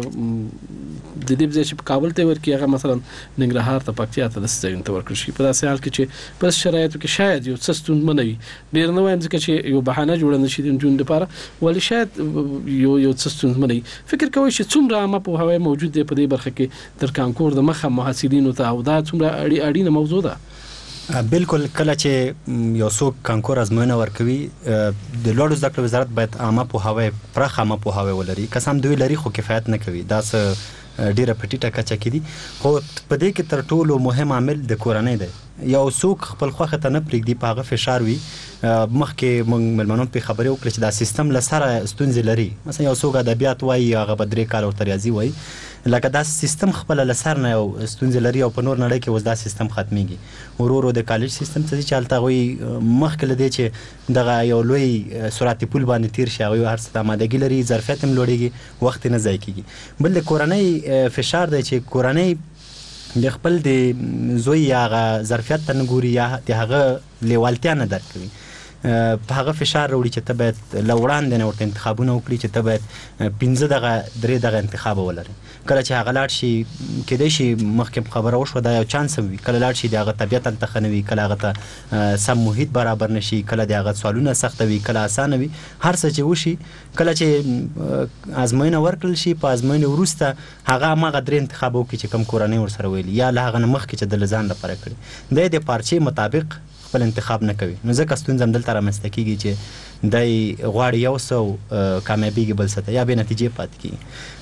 د دې ځای چې په کابل ته ورکی هغه مثلا ننګرهار ته پکتیا ته د ځای ته ورکړي شي. په داسې حال کې چې په شرایطو کې شاید یو څه ستونزمن وي ډیر نه وایم ځکه چې یو بهانه جوړ نه شي د جون لپاره ولی شاید یو یو څه ستونزمن وي. فکر کوئ چې څومره عامه پوهاوی موجود دی په دې برخه کې تر کانکور د مخه محصلینو ته او دا څومره اړینه موضوع ده؟ بالکل کله چې یو څوک کانکور ازموینه ورکوي د لوړو زده کړو وزارت باید عامه پوهاوی پراخ عامه پوهاوی ولري. که هم دوی لري خو کفایت نه کوي. دا څه ډیره پټیټه کچه کې دي. خو په دې کې تر ټولو مهم عامل د کورنۍ دی. یو څوک خپل خوښه ته نه پرېږدي په هغه فشار وي. مخکې موږ ملمنو په خبرې وکړې چې دا سیستم له سره ستونزې لري. مثلا یو څوک ادبیات وایي هغه به درې کاله ورته ریاضي وایي لکه دا سیستم خپل له سر نه یو ستونزې لري او په نور نړۍ کې اوس دا سیستم ختمیږي. ورو ورو د کالج سیستم څه چې هلته هغوی مخکې له دې چې دغه یو لوی سرعت پول باندې تیر شي هغوی هر څه ته آمادګي لري ظرفیت هم لوړېږي وخت یې نه ضایع کېږي. بل د کورنۍ فشار دی چې کورنۍ د خپل د زوی یا هغه ظرفیت ته نه ګوري یا د هغه لیوالتیا نه درک کوي. په هغه فشار راوړي چې ته باید له وړاندې نه ورته انتخابونه وکړي چې ته باید پنځه دغه درې دغه انتخاب ولري. کله چې هغه لاړ شي کېدای شي مخکې خبره وشوه دا یو چانس وي کله لاړ شي د هغه طبیعت هلته ښه نه وي کله هغه ته سم محیط برابر نه شي کله د هغه سوالونه سخته وي کله اسانه وي. هر څه چې وشي کله چې ازموینه ورکړل شي په ازموینې وروسته هغه هماغه درې انتخاب وکړي چې کوم کورنۍ ورسره ویلي یا له هغه نه مخکې چې د له ځان لپاره کړي دی د پارچې مطابق خپل انتخاب نه کوي. نو ځکه ستونزه هم دلته رامنځته کېږي چې دی غواړي یو څه کامیابېږي بل څه ته یا بې نتیجې پاتې کېږي.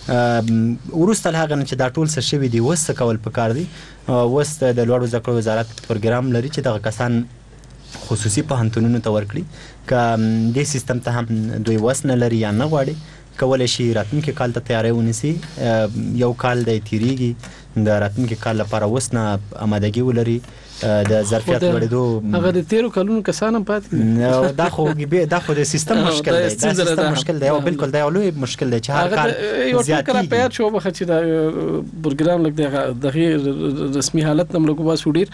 وروسته له هغه نه چې دا ټول څه شوي دي اوس څه کول پکار دي. اوس د لوړو زده کړو وزارت پروګرام لري چې دغه کسان خصوصي پوهنتونونو ته ورکړي. که دې سیستم ته هم دوی وس نه لري یا نه غواړي کولی شي راتلونکي کال ته تیاری ونیسي. یو کال دی تیریږي د راتلونکي کال لپاره اوس نه آمادګي ولري د ظرفیت لوړېدو هغه د تیرو کلونو کسان هم پاتې دا خو دا خو د سیستم مشکل دی. دا سیستم مشکل دی او بالکل دا یو لوی مشکل دی چې هر کال زیات کېږي. په یاد شو بخه چې دا پروګرام لګ دغه رسمي حالت هم لګو باسو ډیر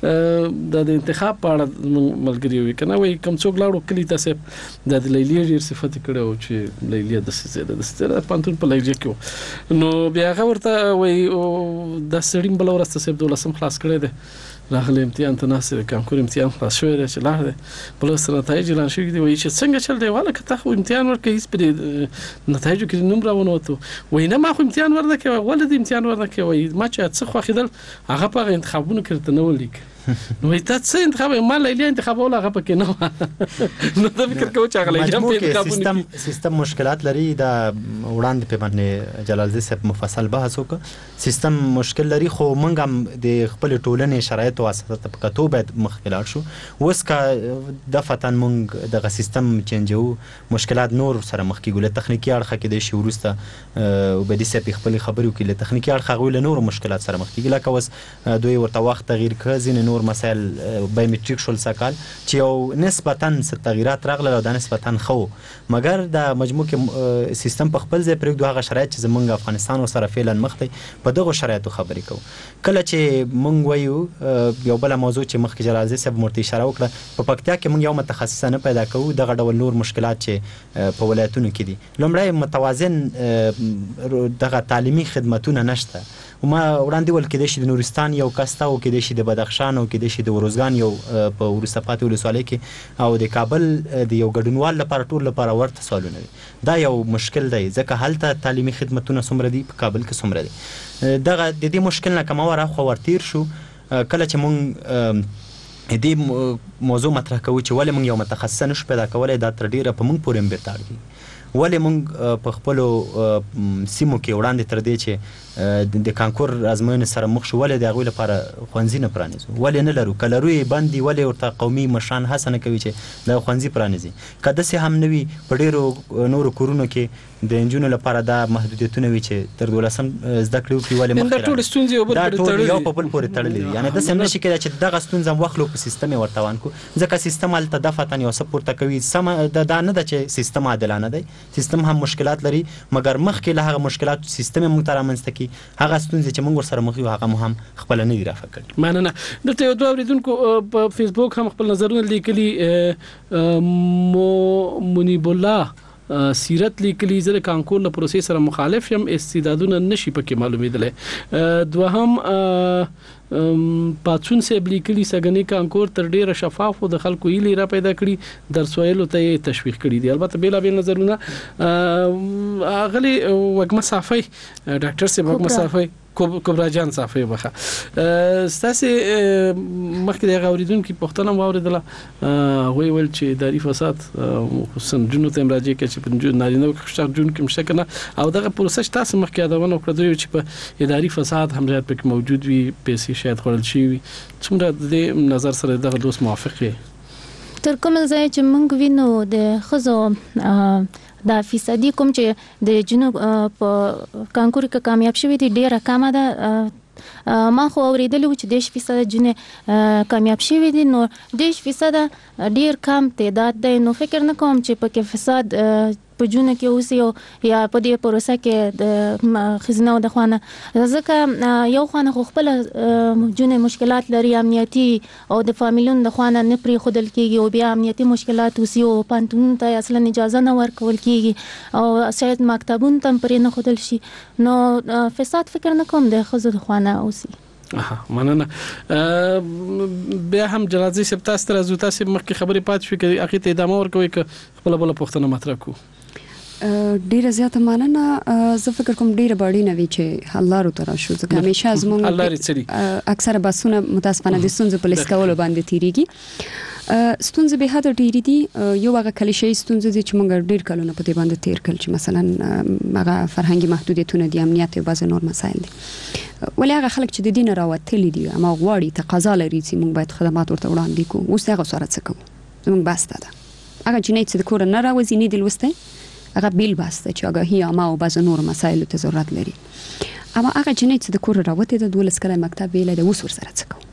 د انتخاب په اړه ملګری وي کنه وای کوم څوک لاړو کلی تاسو د لیلی ډیر صفات کړو چې لیلی د سیده د ستره پانتون په لګ کې نو بیا هغه ورته وای د سړیم بل ورسته سب دولسم خلاص کړی دی راغلی امتحان ته ناست دی کانکور امتحان خلاص شوی دی چې لاړ دی بل سره نتایج اعلان شوي دي وایي چې څنګه چل دی واله که تا خو امتحان ورکړې هېڅ پرې نتایجو کې نوم راونه وتو وایي نه ما خو امتحان ورنه کړی ولې دې امتحان ورنه کړی وایي ما چې څه خوښېدل هغه په هغه انتخابونو کې ورته نه ولیک نو وایي تا څه انتخاب ما لیلیا انتخابول هغه پکې نه وه نو دا فکر کوو چې هغه لیلیا په انتخابونو کې سیستم مشکلات لري. دا وړاندې پې باندې جلال الدین صاحب مفصل بحث وکړه. سیستم مشکل لري خو موږ هم د خپلې ټولنې شرایطو اساسات په کتو باید مخکې لاړ شو. اوس که دفعتاً موږ دغه سیستم چینجوو مشکلات نور سره مخ کېږو. له تخنیکي اړخه کېدای شي وروسته عبیدي صاحب خپلې خبرې وکړي له تخنیکي اړخه هغوی له نورو مشکلات سره مخ کېږي. لکه اوس دوی ورته وخت تغییر کړه ځینې نور مسایل بایومټریک شول سکال چې یو نسبتاً څه تغییرات راغلل او دا نسبتاً ښه و مګر د مجموع کې سیستم په خپل ځای پرېږدو. هغه شرایط چې زموږ افغانستان ورسره فعلا مخ دی په دغو شرایطو خبرې کوو. کله چې موږ وایو یو بله موضوع چې مخکې جلال الدین صاحب ورته اشاره وکړه په پکتیا کې موږ یو متخصصه نه پیدا کوو. دغه ډول نور مشکلات چې په ولایتونو کې دي لومړی متوازن دغه تعلیمي خدمتونه نشته. ما وړاندې ویل کېدای شي د نورستان یو کس ته او کېدای شي د بدخشان او کېدای شي د اروزګان یو په وروسته پاتې ولسوالۍ کې او د کابل د یو ګډونوال لپاره ټول لپاره ورته سوالونه وي. دا یو مشکل دی ځکه هلته تعلیمي خدمتونه څومره دي په کابل کې څومره دي. دغه د دې مشکل نه که ما ور اخوا ورتیر شو کله چې مونږ دې موضوع مطرح کوو چې ولې موږ یو متخصص نشو پیدا کولی، دا تر ډیره په موږ پورې هم بیرته اړ دي. ولې موږ په خپلو سیمو کې وړاندې تر دې چې د کانکور ازموینې سره مخ شو، ولې د هغوی لپاره ښوونځي نه پرانیزو؟ ولې نه لرو؟ که لرو یې بند دي، ولې ورته قومي مشران هڅه نه کوي چې دا ښوونځي پرانیزي؟ که داسې هم نه وي، په ډېرو نورو کورونو کې د نجونو لپاره دا محدودیتونه وي چې تر دولسم زده کړې وکړي، ولې مخکې دا ټول ستونزې یو بل پورې تړلې یو په بل پورې تړلې دي. یعنې داسې هم نشي کېدای چې دغه ستونزه هم واخلو په سیستم یې ورته وان کړو، ځکه سیستم هلته دفعتاً یو څه پورته کوي. سمه دا نه ده چې سیستم عادلانه دی، سیستم هم مشکلات لري، مګر مخکې له هغه مشکلاتو سیستم یې موږ ته رامنځته کړي، هغه ستونزې چې موږ ورسره مخ یو هغه مو هم خپله نه دي رافع کړي. مننه. دلته یو دوه اورېدونکو په فیسبوک هم خپل نظرونه لیکلي. مو منیب الله سیرت لیکلي، زه د کانکور له پروسې سره مخالف یم، استعدادونه نشي پکې معلومېدلی. دوهم پاتون صاحب لیکلي، سږنی کانکور تر ډیره شفاف او د خلکو هیلې را پیدا کړي، درس ویلو ته یې تشویق کړي دي. البته بېلابېل نظرونه. اغلې وږمه صافی، ډاکټر صاحب وږمه صافی، کبرا جان صافی بخه ستاسو مخکې د غوړیدونکو پښتنه واوریدله، وی ول چې اداري فساد خصوصا جنو ته مراجعه کوي چې په نارینه او ښځو جون کې مشکنه او دغه پروسه تاسو مخکې یادونه وکړه چې په اداري فساد هم زیات پکې موجود وي، پیسې شاید خورل شي وي. څومره د نظر سره دغه دوس موافق دي؟ تر کوم ځای چې موږ وینو د خزو دا فیصدي کوم چې د جنوب په کانکور کې کامیاب شوی دي ډیره کمه ده. ما خو اوریدلی و چې دیش فیصد جنې کامیاب شوی دي، نو دیش فیصد ډیر کم تعداد دی. نو فکر نه کوم چې پکې فساد په جونه کې اوسي یا په دې پروسه کې د خزینه او د خوانه، ځکه یو خوانه خو خپل جونه مشکلات لري، امنیتي او د فامیلونو د خوانه نه پری خودل کېږي، او بیا امنیتي مشکلات اوسي او پانتون ته اصلا اجازه نه ورکول کېږي، او شاید مکتبون ته پری نه خودل شي. نو فساد فکر نه کوم د خزو د خوانه اوسي. اها مننه. بیا هم جلازي سپ تاسو تر زو تاسو مخکې خبرې پات شو کې اخی ته ادامه ورکوي ک خپل بل پښتنه مطرح کو. ډیره زیاته مننه. زه فکر کوم ډیره باندې نوي چې الله رو ترا شو، ځکه همیشه زموږ اکثره باسونه متاسفانه د ستونزو په لسکولو باندې تیریږي. ستونزې به حد ډیری دي. یو هغه کلیشې ستونزې دي چې موږ ډیر کلونه په دې باندې تیر کړل، چې مثلا هغه فرهنګي محدودیتونه دي، امنیت او بعض نور مسایل دي. ولې هغه خلک چې د دین راوتلي دي اما غواړي تقاضا لري چې موږ باید خدمات ورته وړاندې کوو، اوس هغه سره څه کوو؟ زموږ بس ده هغه جنې چې د کور نه راوځي نه دی لوسته، هغه بیل باسته چې هغه اما او بعض نور مسایل ته ضرورت لري. اما هغه جنې چې د کور راوته د دولس کله مکتب ویل د اوس سره څه کوو؟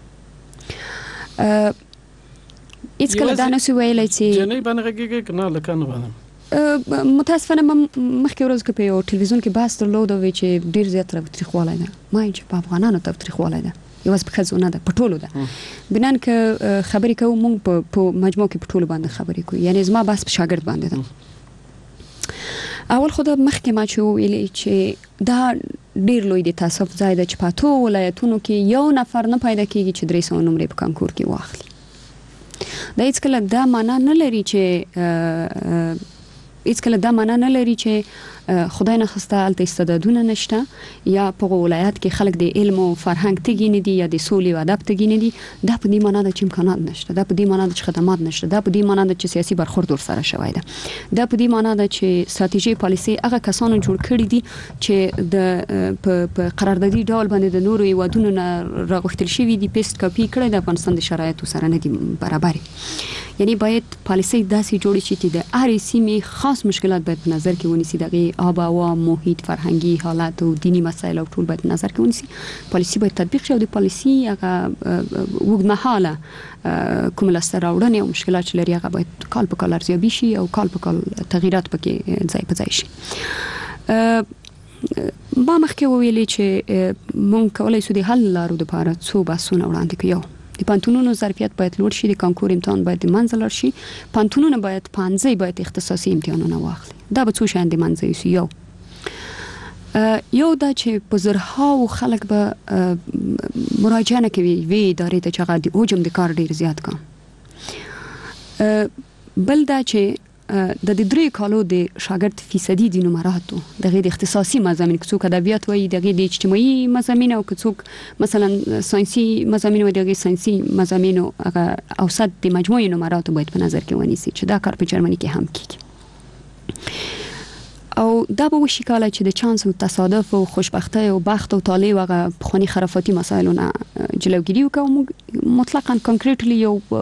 اېڅ کله دا نه سو ویلای چې جنې باندې هغه کنه لکه نه باندې متاسفانه مخکې ورځ کې په یو ټلویزیون کې بحث درلود چې ډیر زیات تاریخواله ده، ما چې په افغانانو تاریخواله ده یو څه په خزونه ده په ټولو ده. بنان کې خبرې کوو موږ په مجموع کې په ټولو باندې خبرې کوو، یعنی زما بحث په شاګرد باندې ده. اول خو د مخکې ما چې ویلې چې دا ډیر لوی د تاسف ځای ده چې په ټولو ولایتونو کې یو نفر نه پیدا کیږي چې درې سوه نمرې په کانکور کې واخلي. دا هیڅ کله دا معنا نه لري چې هیڅ کله دا معنا نه لري چې خدای نه خسته الته استعدادونه نشته یا په ولایت کې خلک د علم او فرهنګ تګی نه دي یا د سولې او ادب تګی نه دي. دا په دې معنا ده چې امکانات نشته، دا په دې معنا ده چې خدمات نشته، دا په دې معنا ده چې سیاسي برخورد ورسره شوی ده، دا په دې معنا ده چې ستراتیژي پالیسي هغه کسانو جوړ کړی دي چې د په قراردادي ډول باندې د نورو هیوادونو نه راغوښتل شوي دي، پیست کاپي کړی د افغانستان د شرایطو سره نه دي برابر. یعنی باید پالیسي داسې جوړ شي چې د هر سیمې خاص مشکلات باید په نظر کې ونیسي، دغه آب و هوا، محیط، فرهنګي حالات او دینی مسایل او ټول باید په نظر کې ونیسي. پالیسي باید تطبیق شي او د پالیسي هغه اوږدمهاله کوم لاسته راوړنې او مشکلات چې لري هغه باید کال په کال ارزیابي شي او کال په کال تغییرات پکې ځای په ځای شي. ما مخکې ویلې چې مونږ کولای شو د حل لارو لپاره څو بحثونه وړاندې کړو. د پانتونونو ظرفیت باید لوړ شي، د کانکور امتحان باید د منځ لار شي، پانتونونه باید پانځه باید اختصاصي امتحانونه واخلي. دا به څو شان د منځ یوسي. یو یو دا چې په زرهاو خلک به مراجعه نه کوي وی ادارې ته چې هغه د حجم د کار ډیر زیات کا. بل دا چې د دې درې کالو د شاګرد فیصدي د نمراتو د غیر اختصاصي مضامین کې څوک ادبیات وایي د غیر اجتماعي مضامین او څوک مثلا ساينسي مضامین وایي د غیر ساينسي مضامین هغه اوسط د مجموعي نمراتو باید په نظر کې ونیسي چې دا کار په جرمني کې هم کیږي او دا به وشي کله چې د چانس او تصادف او خوشبختی او بخت او طالع هغه بخونی خرافاتي مسایلونه جلوگیری وکړو مطلقاً کانکریټلی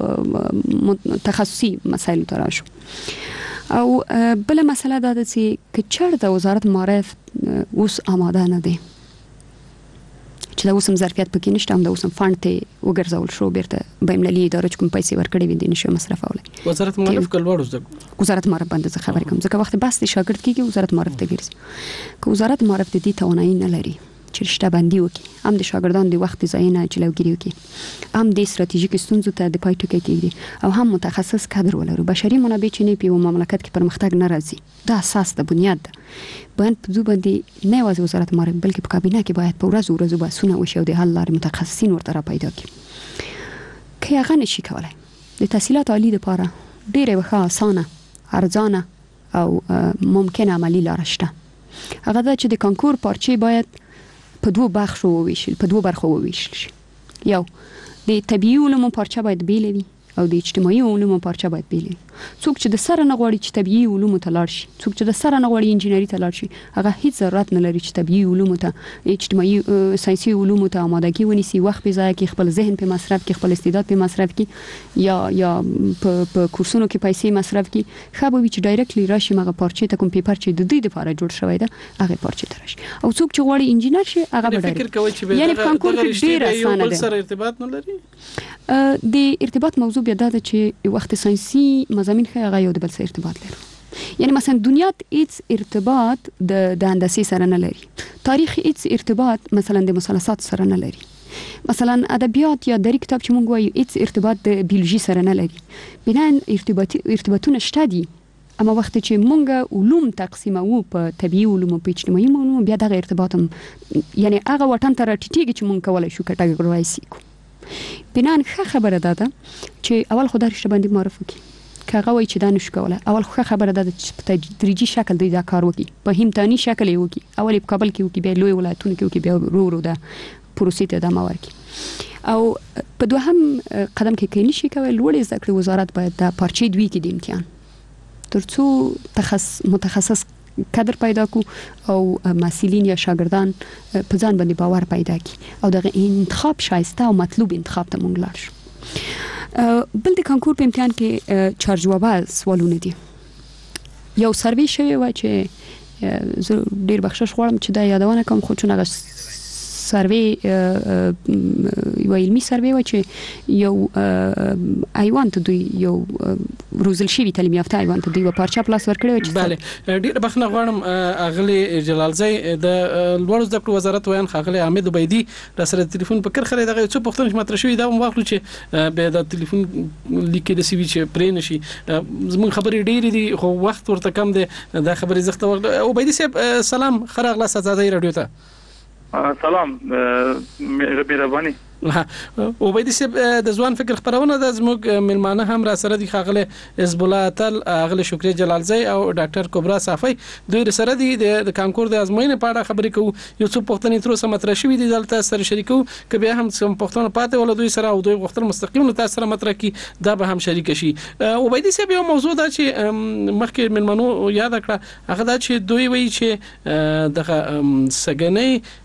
یو تخصصي مسایل ته راشو او بل مسله دا ده چې چېرته وزارت معارف اوس آماده نه دی چې دا اوس هم ظرفیت پکې نشته هم دا اوس هم فاند ته وګرځول شو بیرته بینالمللي ادارو چې کوم پیسې ورکړې وي دي نشو مصرفولی وزارت معارف کلوړو زده وزارت معارف باندې څه خبرې کوم ځکه وخت بس د شاګرد کېږي وزارت معارف ته ګرځي که وزارت معارف د دې توانایي نه لري چې رشته بندي وکړي هم د شاګردانو د وخت ضایع نه جلوګیری وکړي هم د ستراتیژیک ستونزو ته د پای ټکی کېږي او هم متخصص کادر ولرو بشري منابع چې نه په مملکت کې پرمختګ نه راځي دا اساس د بنیاد ده باید په دې باندې نه یوازې وزارت معارف بلکې په کابینه کې باید په ورځو ورځو بحثونه وشي او د حل لارې متخصصین ورته را پیدا کړي که هغه نشي کولی د تحصیلات عالی لپاره ډېره ښه اسانه ارزانه او ممکن عملی لاره شته هغه دا چې د کانکور پارچې باید په دوه بخشو وویشل په دوه برخو وویشل شي یو د طبيعي علومو پارچه باید بیل وي او د اجتماعي علومو پارچه باید بیل وي څوک چې د سره نه غواړي چې طبيعي علومو ته لاړ شي څوک چې د سره نه غواړي انجینری ته لاړ شي هغه هیڅ ضرورت نه لري چې طبيعي علومو ته اجتماعي ساينسي علومو ته آمادګي ونیسي وخت په ځای کې خپل ذهن په مصرف کې خپل استعداد په مصرف کې یا یا په په کورسونو کې پیسې مصرف کې خو به چې ډایرکټلی راشي مغه پارچې ته کوم پیپر چې د دې لپاره جوړ شوی ده هغه پارچې ته راشي او څوک چې غواړي انجینر شي هغه به فکر کوي چې یعنی کانکور کې ډیر اسانه ده سره ارتباط نه لري د ارتباط موضوع بیا دا چې وخت ساينسي مضامین خو هغه یو د بل سره ارتباط لري یعنی مثلا دنیا هیڅ ارتباط د د هندسي سره نه لري تاریخ هیڅ ارتباط مثلا د مثلثات سره نه لري مثلا ادبیات یا دري کتاب چې مونږ وایو هیڅ ارتباط د بیولوژي سره نه لري بنا ارتباط ارتباطونه شته دي اما وخت چې مونږ علوم تقسیمو په طبيعي علوم په اجتماعي علوم بیا دغه ارتباط یعنی هغه وطن ته راټیټیږي چې مونږ کولای شو کټګورایز کړو بنان ښه خبره ده چې اول خو درشه باندې معرفي کړي کاغه وای چې دا نشو کوله اول خو خبره ده چې په تدریجي شکل دوی دا کار وکړي په همتانی شکل یې وکړي اول په کابل کې وکړي بیا لوی ولایتونو کې وکړي بیا ورو ورو دا پروسې ته ادامه ورکړي او په دوهم قدم کې کې نشي کولای لوړ زده کړې وزارت باید دا پارچې دوی کې د امتحان ترڅو تخصص متخصص کادر پیدا کو او مسئولین یا شاګردان په ځان باندې باور پیدا کړي او دغه انتخاب شایسته او مطلوب انتخاب ته مونږ لاړ شو بل د کانکور په امتحان کې چارج جواب سوالونه دي یو سروې شوی و چې زه ډیر بخښش غواړم چې دا یادونه کوم خو چون هغه سروې یو علمي سروې و چې یو ایوان ته دوی یو روزل شوی تعلیم یافته ایوان ته دوی په پارچه پلاس ورکړی و چې bale ډیر بخنه غواړم اغلی جلالزی د لوړ زده کړو وزارت ویان اغلی حمید عبیدی را سره ټلیفون په کر خره دغه څه پښتون متر شوی دا واخلو چې به د ټلیفون لیکې د سی وی چې پرې نشي زمون خبرې ډېرې دي خو وخت ورته کم دی دا خبرې زخته عبیدی صاحب سلام خره اغلا سزادای رادیو ته سلام مهرباني او باید صاحب د ځوان فکر خبرونه د زموږ ملمانه هم را سره دي خاغله حزب الله تل اغله شکر جلالزی او ډاکټر کبرا صافی دوی سره دي د کانکور د ازموینې په اړه خبرې کوو یو څه پښتنې تر اوسه مطرح شوې دي دلته سره شریکو ک بیا هم سم پښتون پاتې ول دوی سره او دوی غوښتل مستقیم له تاسو سره مطرح کی دا به هم شریک شي او باید صاحب یو موضوع دا چې مخکې ملمنو یاد کړه هغه دا چې دوی وایي چې دغه سګنې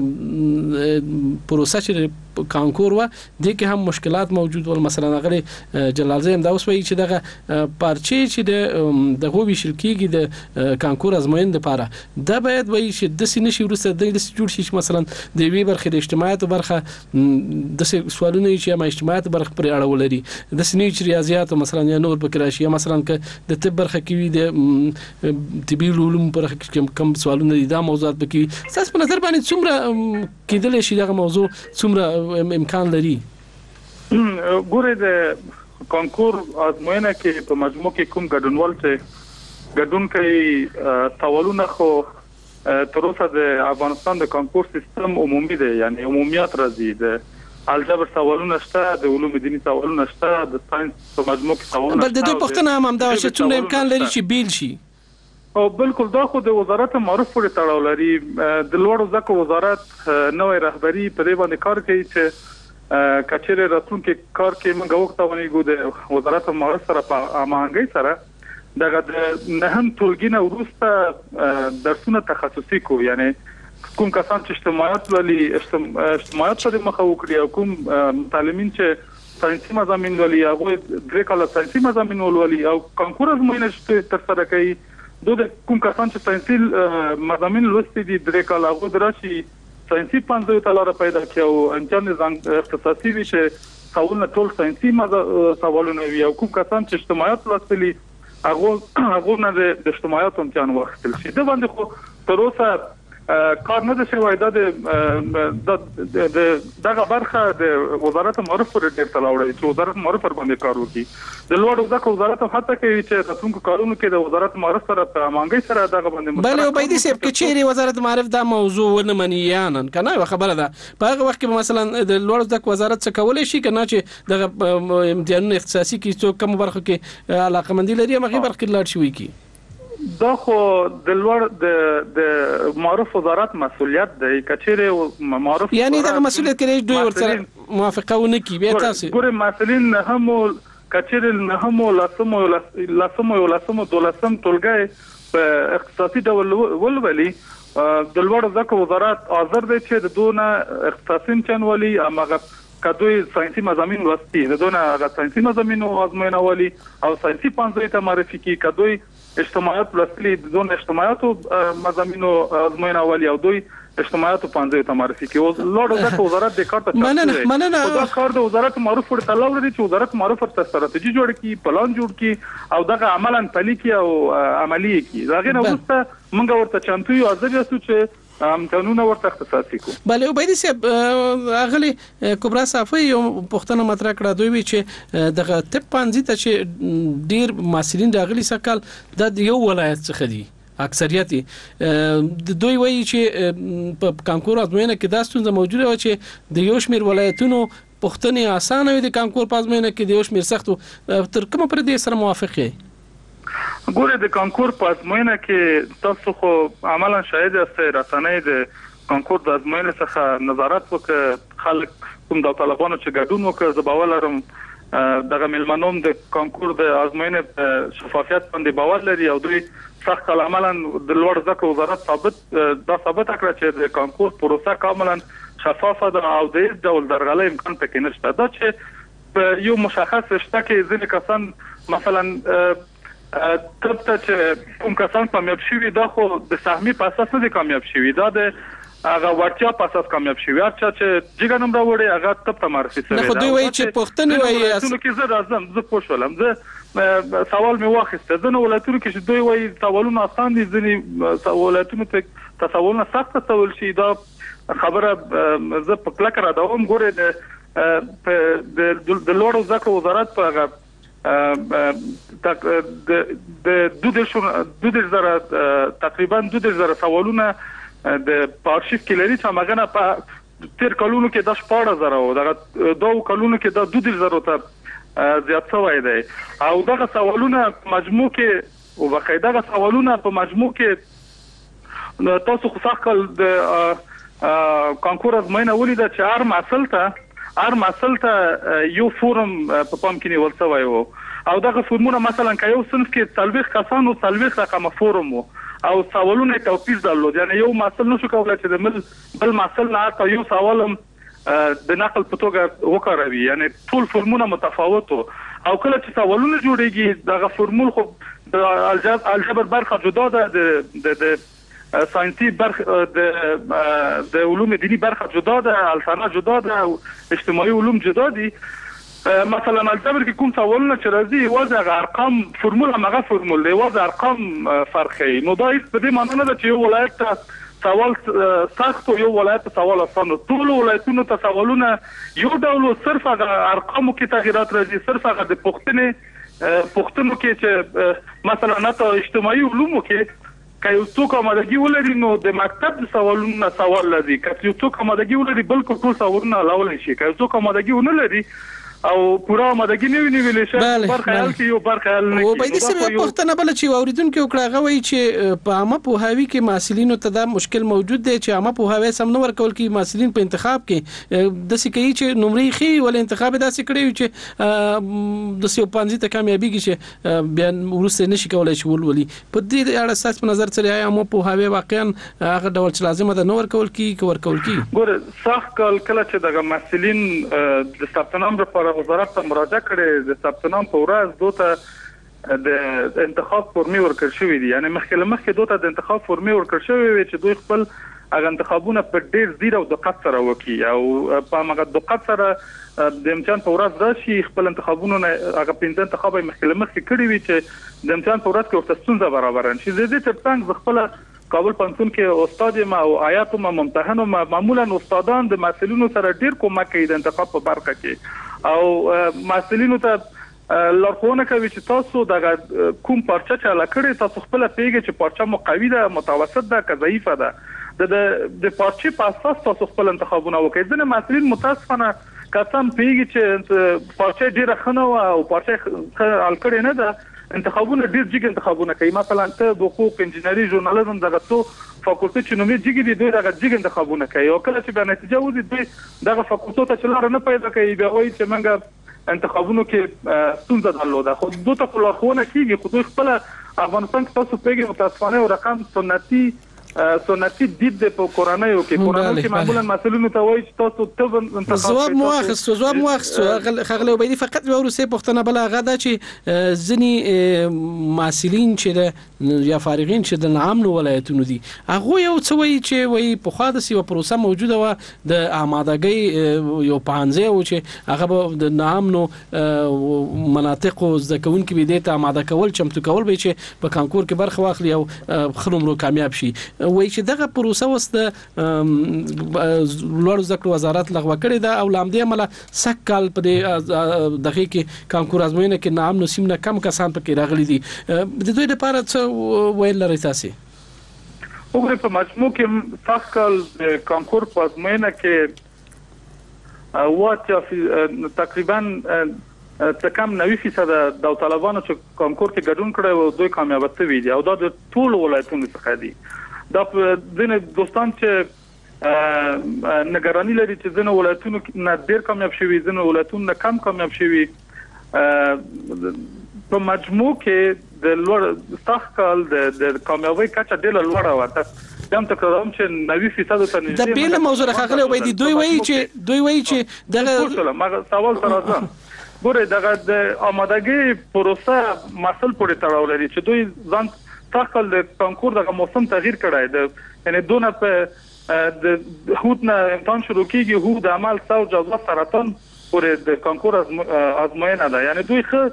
پروسه چې کانکور و د کې هم مشکلات موجود ول مثلا غلي جلالزی هم دا اوس وایي چې دغه پارچې چې د دغه ویشل کېږي د کانکور ازموین لپاره دا باید وایي چې د سینې شي ورسره د جوړ شي مثلا د وی برخه د اجتماعات برخه د سوالونه چې ما اجتماعات برخه پر اړه ولري د سینې چې ریاضیات مثلا یا نور پکې راشي مثلا ک د طب برخه کې وي د طبي علوم برخه کې کم سوالونه دي دا موضوعات پکې تاسو په نظر باندې څومره کېدل شي دغه موضوع څومره امکان لري ګوره د کانکور ازموینه کې په مجموع کې کوم ګډونوال چې ګډون کوي سوالونه خو تر اوسه د افغانستان د کانکور سیستم عمومي دی یعنی عمومیت راځي د الجبر سوالونه شته، د علوم دینی سوالونه شته، د ساينس په مجموع کې سوالونه بل د دوی پوښتنه هم همدا چې څومره امکان لري چې بیل شي. او بالکل دا خو د وزارت معرف پورې تړاو لري. د لوړو زده کړو وزارت نوې رهبری په دې باندې کار کوي چې کچېره راتلونکي کار کې موږ وختونه ګو د وزارت معرف سره په امانګي سره دغه د نهم ټولګینه ورسته درسونه تخصصي کو، یعنی کوم کسان چې اجتماعات ولي اجتماعات سره مخ وکړي او کوم متعلمین چې ساينسي مضامین ولي هغه درې کاله ساينسي مضامین ولي او کانکور ازموینه تر سره کوي. دوی کوم کسان چې ساينسي مضامین لوستي دي درې کاله هغه درشي ساينسي پنځه تلاره پیدا کوي او امتحان ځان اختصاصي وي چې سوالونه ټول ساينسي سوالونه وي او کوم کسان چې اجتماعات لوستلي هغه هغه نه د اجتماعات امتحان واخیستل شي. دا باندې خو تر اوسه کار نه د شوی دا د دغه برخه د وزارت معرف پر ډیر تلاوړي چې وزارت معرف پر باندې کار وکړي. د لوړو زده کړو وزارت حتی کوي چې راتلونکو کارونو کې د وزارت معرف سره په امانګي سره دغه باندې بل او بيدي سیب کې چیرې وزارت معرف دا موضوع ونه مني یانن کنه خبره ده. په هغه وخت کې مثلا د لوړو زده کړو وزارت څه کولای شي کنه چې دغه امتحانونه اختصاصي کې څو کوم برخه کې علاقه مندي لري هغه برخه کې لاړ شوی کی. دا خو د لوړ د د معرف وزارت مسؤلیت دی. کچېره معرف یعنی دا مسؤلیت کوي دوی ورته موافقه ونه کی به تاسو ګوره مسؤلین هم کچېره نه هم لاسمو لاسمو لاسمو دولسم ټولګي په اختصاصي ډول ولولي. د لوړ ځکه وزارت حاضر دی چې د دونه اختصاصي چنولي امغه کدوې ساينسي مضامین وستي د دونه هغه ساينسي مضامین او ازموینه ولي او ساينسي پنځه ته معرفي کی کدوې اجتماعات لوستلي د دونه اجتماعاتو مضامین او ازموینه ولي او دوی اجتماعاتو پنځه ته معرفي کی. او لوړ ځکه وزارت د کار ته مننه مننه دا کار د وزارت معرف پر تلاو لري چې وزارت معرف پر ستراتیژي جوړ کی، پلان جوړ کی او دغه عملاً پلي کی او عملی کی. داغه نه وروسته موږ ورته چانتو یو ازر یاسو چې ام قانون ورته اختصاصي کو. بله وبایدي سیب اغلی کبرا صافي یو پښتنه مطرح کړه دوی وی چې دغه طب پنځه ته چې ډیر محصلین راغلي سکل د یو ولایت څخه دي اکثریت د دوی وایي چې په کانکور ازموینه کې دا ستونزه موجوده و چې د یو شمیر ولایتونو پښتنې اسانه وي د کانکور په ازموینه کې د یو شمیر سختو تر کومه پر دې سره موافق یې؟ ګوره د کانکور په ازموینه کې تاسو خو عملاً شاهد یاست رسنۍ د کانکور د ازموینې څخه نظارت وکړ، خلک کوم د طالبانو چې ګډون وکړ. زه باور لرم دغه ملمنوم د کانکور د ازموینې په شفافیت باندې باور لري او دوی سخت عملاً د لوړ زده کړو وزارت ثابت دا ثابت کړ چې د کانکور پروسه کاملاً شفافه ده او د هیڅ ډول درغلۍ امکان پکې نشته. دا چې یو مشخص شته کې ځینې کسان مثلا طب ته چې کوم کسان کامیاب شوي دا خو د سهمي په اساس نه کامیاب شوي، دا د هغه ورتیا په اساس کامیاب شوي. هر چا چې جګه نمبر وړي هغه طب ته معرفي شوی. خو دوی وایي چې پښتنې وایي اصل کې زه راځم زه پوه شولم زه سوال مې واخیسته. ځنه ولایتونو کې چې دوی وایي سوالونه آسان دي، ځینې ولایتونو ته سوالونه سخت سوال شي. دا خبره زه په کلکه را دوم. ګوره د لوړو زده کړو وزارت په هغه د د دوه زره تقریبا دوه زره سوالونه د پارشیف کې لري چې هغه نه په تیر کلونو کې د شپږ زره او دغه دوه کلونو کې د دوه زره ته زیات شوی دی او دغه سوالونه مجموع کې او بقاعده سوالونه په مجموع کې تاسو خو څخه د کانکور ازموینه ولیده چې هر محصل ته هر محصل ته یو فورم په پام کې نیول شوی و او دغه فورمونه مثلا که یو صنف کې څلوېښت کسان او څلوېښت رقمه فورم و او سوالونه توپیر درلود. یعنی یو محصل نشو کولای چې د بل محصل نه حتی یو سوال د نقل په توګه وکاروي. یعنی ټول فورمونه متفاوت او کله چې سوالونه جوړیږي دغه فورمول خو د الجبر برخه جدا ده، د د ساينسي برخه د د علوم دینی برخه جدا ده، الفنا جدا ده او اجتماعي علوم جدا دي. مثلا الجبر کې کوم سوالونه چې راځي وضع ارقام فرمول هغه فرمول دی، وضع ارقام فرقي. نو دا هیڅ په دې معنی نه ده چې یو ولایت ته سوال سخت او یو ولایت ته سوال آسان. ټول ولایتونو ته سوالونه یو ډول صرف هغه ارقامو کې تغیرات راځي، صرف هغه د پښتنې پښتنو کې چې مثلا نه ته اجتماعي علومو کې که یو څوک آمادګي ولري نو د مکتب د سوالونو سوال لري، که یو څوک آمادګي ولري بالکل ټول سوالونه حلولی شي، که یو څوک آمادګي ونه لري او پوره آمادګي نه وي نیولې شي برخه حل کې یو برخه حل نه او باید سره پښتنه بل چې اوریدونکو وکړه غوي چې په عامه پوهاوی کې محصلینو ته دا مشکل موجود دی چې عامه پوهاوی سم نه ورکول کې محصلین په انتخاب کې د سکی چې نمرې خي ول انتخاب داسې کړی چې د سیو پانځي ته کامیابی کې چې بیا ورسته نشي کولای شي ولولي په دې اړه اساس په نظر سره عامه پوهاوی واقعا هغه ډول چې لازمه ده نو ورکول کې کو ورکول کې ګوره صح کال کله چې د محصلین د ثبت نام لپاره وزارت ته مراجعه کړې د ثبت نام په ورځ دوته د انتخاب فورمې ورکړل شوې دي، یعنی مخکې مخکې دوته د انتخاب فورمې ورکړل شوې وي چې دوی خپل هغه انتخابونه په ډېر ځیر او دقت سره وکړي او په هغه دقت سره د امتحان په ورځ راشي خپل انتخابونه هغه پنځه انتخاب مخکې مخکې کړی وي چې د امتحان په ورځ کې ورته ستونزه برابر شي. د دې ترڅنګ خپل کابل پنځون کې استاد ما او آیاتو ما ممتحنو ما معمولا استادان د محصلینو سره ډیر کومک کوي د انتخاب په برخه کې او محصلینو ته لارښوونه کوي چې تاسو د کوم پارچه چې لکړی تاسو خپل پیګه چې پارچه مو قوي ده متوسط ده که ضعیفه ده د د پارچه په اساس تاسو خپل انتخابونه وکړئ. ځینې محصلین متاسفانه کسان پیګه چې پارچه ډیره خنه او پارچه حل کړی نه ده انتخابونه ډیر جګ انتخابونه کوي، مثلا ته د حقوق انجینری ژورنالیزم دغه څو فاکولټي چې نومې جګ دي دوی دغه جګ انتخابونه کوي او کله چې به نتیجه وځي دوی دغه فاکولټو ته چلار نه پیدا کوي بیا وایي چې موږ انتخابونو کې ستونزه درلوده. خو دوی ته خلافونه کیږي خو دوی خپل افغانستان کې تاسو پیګي متاسفانه او رقم سنتي سنتي دید په کورانایو کې کورانایو کې معمولا مسلونو ته وایي چې تاسو ته انتخاب جواب مو اخستو جواب مو اخستو خغله وبېدی فقط یو روسي پښتنه بل هغه دا چې ځنی محصلین چې یا فارغین چې د عامو ولایتونو دي هغه یو څه وایي چې وایي په خاطر سی پروسه موجوده و د آمادګۍ یو پانځه او چې هغه د عامو مناطق ځکون کې به د آماده کول چمتو کول به چې په کانکور کې برخه واخلي او خلومرو کامیاب شي وایي چې دغه پروسه وست لوړ زکړو وزارت لغوه کړې ده او لامدې عمله سکل په دغه کې کانکور ازموینه کې نام نسیم نه کم کسان پکې راغلي دي. د دوی لپاره څه ویل لري تاسو؟ وګورئ په مجموع کې سکل د کانکور په ازموینه کې واته تقریبا څه کم نوي فیصد د طالبانو چې کانکور کې ګډون کړي او دوی کامیاب شوي دي او دا د ټول ولایتونو څخه دي. دا ځینې دوستان چې نگرانی لري چې ځینې ولایتونو نه ډېر کامیاب شوي ځینې ولایتونو نه کم کامیاب شوي په مجموع کې د لوړ سخت د کامیابی کچه ډېره لوړه وه. یم تکرارم چې نوي فیصد ته نږدې د بیل موضوع راغلی وای دي دوی وایي چې دوی وایي چې دغه سوال سره ځم ګوره دغه د آمادګۍ پروسه مسل پورې تړاو لري چې دوی ځان تاکل د کانکور دغه موسم تغییر کړای د یعنی دونه په د هوتنه امتحان شروع کیږي هو د عمل څو جواب سرطان پورې د کانکور ازموینه ده یعنی دوی خو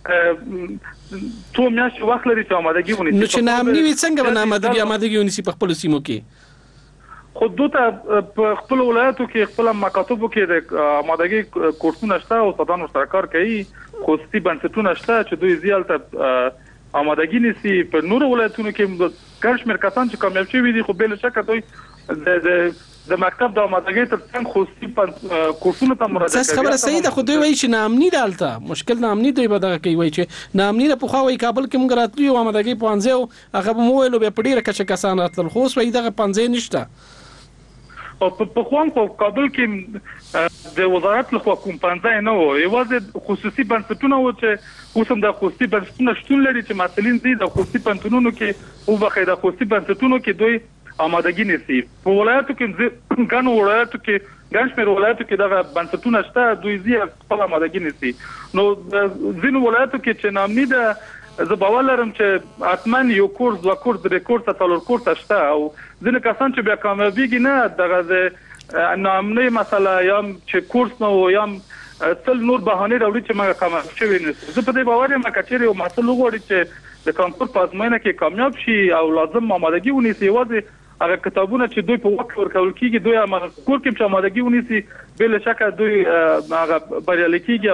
تو میاشت وخت لري چې آمادګي ونیسي. نو چې نامنی وي څنګه به آمادګي آمادګي ونیسي په خپل سیمو کې؟ خو دوته په خپل ولایتو کې خپل مکاتبو کې د آمادګي کورسونه شته او استادانو سره کار کوي خو ستې بنسټونه شته چې دوی زیالته آمادګي نيسي. په نور ولایتونو کې کشمیر کسان چې کامیاب شوي دي خو بل شک دوی د د مکتب د آمادګۍ ترڅنګ خصوصي کورسونه ته مراجعه کوي. څه خبره صحیح ده خو دوی وایي چې نامني دالته مشکل نامني دوی به دغه کوي وایي چې نامني په خو وایي کابل کې موږ راتلو او آمادګۍ پانځه هغه مو ویلو به پډیره کچ کسان راتل خو وایي دغه پانځه نشته او په خوان په کابل کې د وزارت له کوم پانځه نه و یوازې خصوصي بنسټونه و چې اوسم د خصوصي بنسټونو شتون لري چې مسلین دي د خصوصي بنسټونو کې او بخې د خصوصي بنسټونو کې دوی آمادګي نيسي. په ولایتو کې ګڼو ولایتو کې ګڼشمیر ولایتو کې دغه بنسټونه شته دوی زی خپل آمادګي نيسي. نو ځینو ولایتو کې چې نامني ده زه باور لرم چې اتمن یو کورس دوه کورس درې کورس څلور کورس شته او ځینې کسان چې بیا کامیابیږي نه دغه د نامني مسله یا چې کورس نو یا تل نور بهانه راوړي چې ما کامیاب شوی نه زه په دې باور یم کچېره یو مسله وګوري چې د کانکور په ازموینه کې کامیاب شي او لازم آمادګي ونیسي. یوازې هغه کتابونه چې دوی په وخت ورکول کیږي دوی هغه کور کې چې آمادګي ونیسي بل شک دوی هغه بریالي کیږي او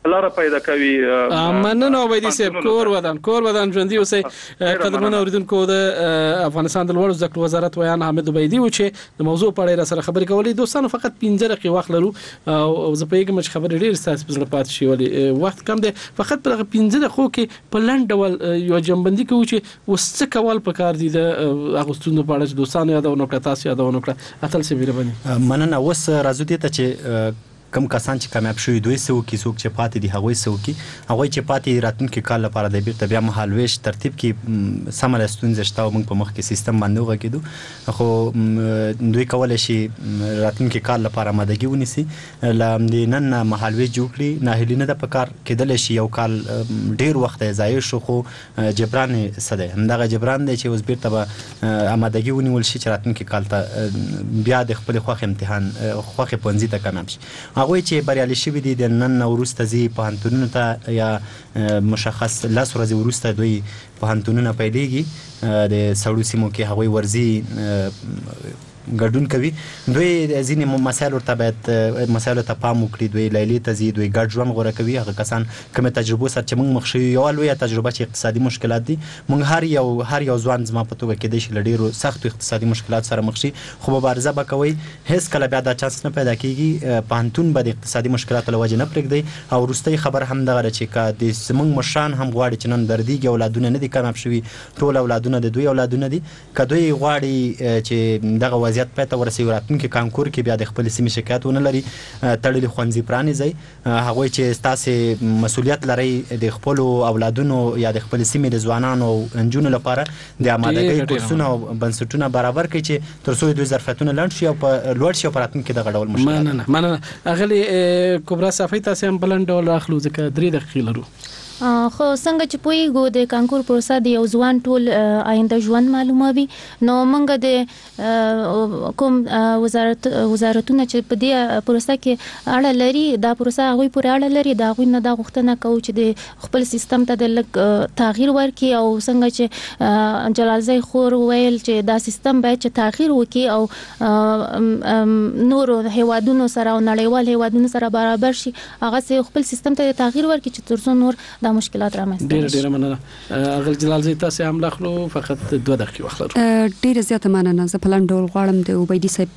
لاره پیدا کوي. مننه عبیدي صاحب، کور ودان کور ودان ژوندۍ اوسئ. قدرمن اوریدونکو د افغانستان د لوړو زده کړو وزارت ویان حامد عبیدي و چې د موضوع په اړه سره خبرې کولې. دوستانو فقط پنځه دقیقې وخت لرو او زه په یوه مچ خبرې ډېر ستاسو په زړه پاتې شي ولې وخت کم دی. فقط په پنځه دقیقو کې په لنډ ډول یو جنبندي کوو چې وسڅ کول په کار دي د اغوستونو په اړه چې دوستانو یادونه کړه، تاسو یادونه کړه. اتل سي مهرباني. مننه. اوس راځو دې ته چې کم کسان چې کامیاب شوي دوی سو کې څوک چې پاتې دي هغوی سو کې هغوی چې پاتې راتلونکي کال لپاره د بیرته بیا مهالویش ترتیب کې سمه ستونزې شته او موږ په مخ کې سیستم باندې وغږېدو، خو دوی کولی شي راتلونکي کال لپاره آمادګي ونیسي. له همدې نن نه مهالویش جوړ کړي. ناهیلي نه ده په کار، کېدلی شي یو کال ډېر وخت یې ضایع شو، خو جبران یې څه دی، همدغه جبران دی چې اوس بیرته به آمادګي ونیول شي چې راتلونکي کال ته بیا د خپلې خوښې امتحان خوښې پوهنځي ته کامیاب شي. هغوی چې بریالي شوي دي د نن نه وروسته ځي پوهنتونونو ته یا مشخص لس ورځې وروسته دوی پوهنتونونه پیلېږي د سړو سیمو کې هغوی ورځي ګډون کوي. دوی ځینې مسایل ورته باید مسایلو ته پام وکړي. دوی لیلیې ته ځي، دوی ګډ ژوند غوره کوي. هغه کسان کومې تجربو سره چې موږ مخ شوي یوه لویه تجربه چې اقتصادي مشکلات دي، موږ هر یو هر یو ځوان زما په توګه کېدای شي له ډېرو سختو اقتصادي مشکلات سره مخ شي، خو مبارزه به کوئ. هېڅ کله بیا دا چانس نه پیدا کېږي. پوهنتون به د اقتصادي مشکلاتو له وجې نه پرېږدئ. او وروستۍ خبر هم دغه ده چې که د زموږ مشران هم غواړي چې نن دردېږي اولادونه نه دي کامیاب شوي، ټول اولادونه د دوی اولادونه دي، که دوی غواړي چې دغه وضعیت پای ته ورسوي، راتلونکي کانکور کې بیا د خپلې سیمې شکایت ونه لري، تړلي ښوونځي پرانیزئ. هغوی چې ستاسې مسؤلیت لرئ د خپلو اولادونو یا د خپلې سیمې د ځوانانو او نجونو لپاره د آمادګۍ کورسونه او بنسټونه برابر کړئ چې تر څو دوی ظرفیتونه لنډ شي او په لوړ شي او په راتلونکي کې دغه ډول مشکلات. مننه مننه. اغلې کبرا صافی تاسو هم بلند ډول اخلو ځکه درې دقیقې لرو. خو څنګه چې پوهیږو د کانکور پروسه د یو ځوان ټول آینده ژوند معلوموي، نو موږ د کوم وزارت وزارتونه چې په دې پروسه کې اړه لري دا پروسه هغوی پورې اړه لري، دا هغوی نه دا غوښتنه کوو چې د خپل سیستم ته د لږ تغییر ورکړي. او څنګه چې جلالزی خور ویل چې دا سیستم باید چې تغییر وکړي او نورو هیوادونو سره او نړیوال هیوادونو سره برابر شي، هغه سه خپل سیستم ته تغییر ورکړي چې تر څو نور دا مشکلات رامنځته ډیر ډیر مننه. اغل جلال زی تاسو هم لاخلو فقط دوه دقیقې وخت لرو. ډیر زیاته مننه. زه په لاندې ډول غواړم د عبیدي صاحب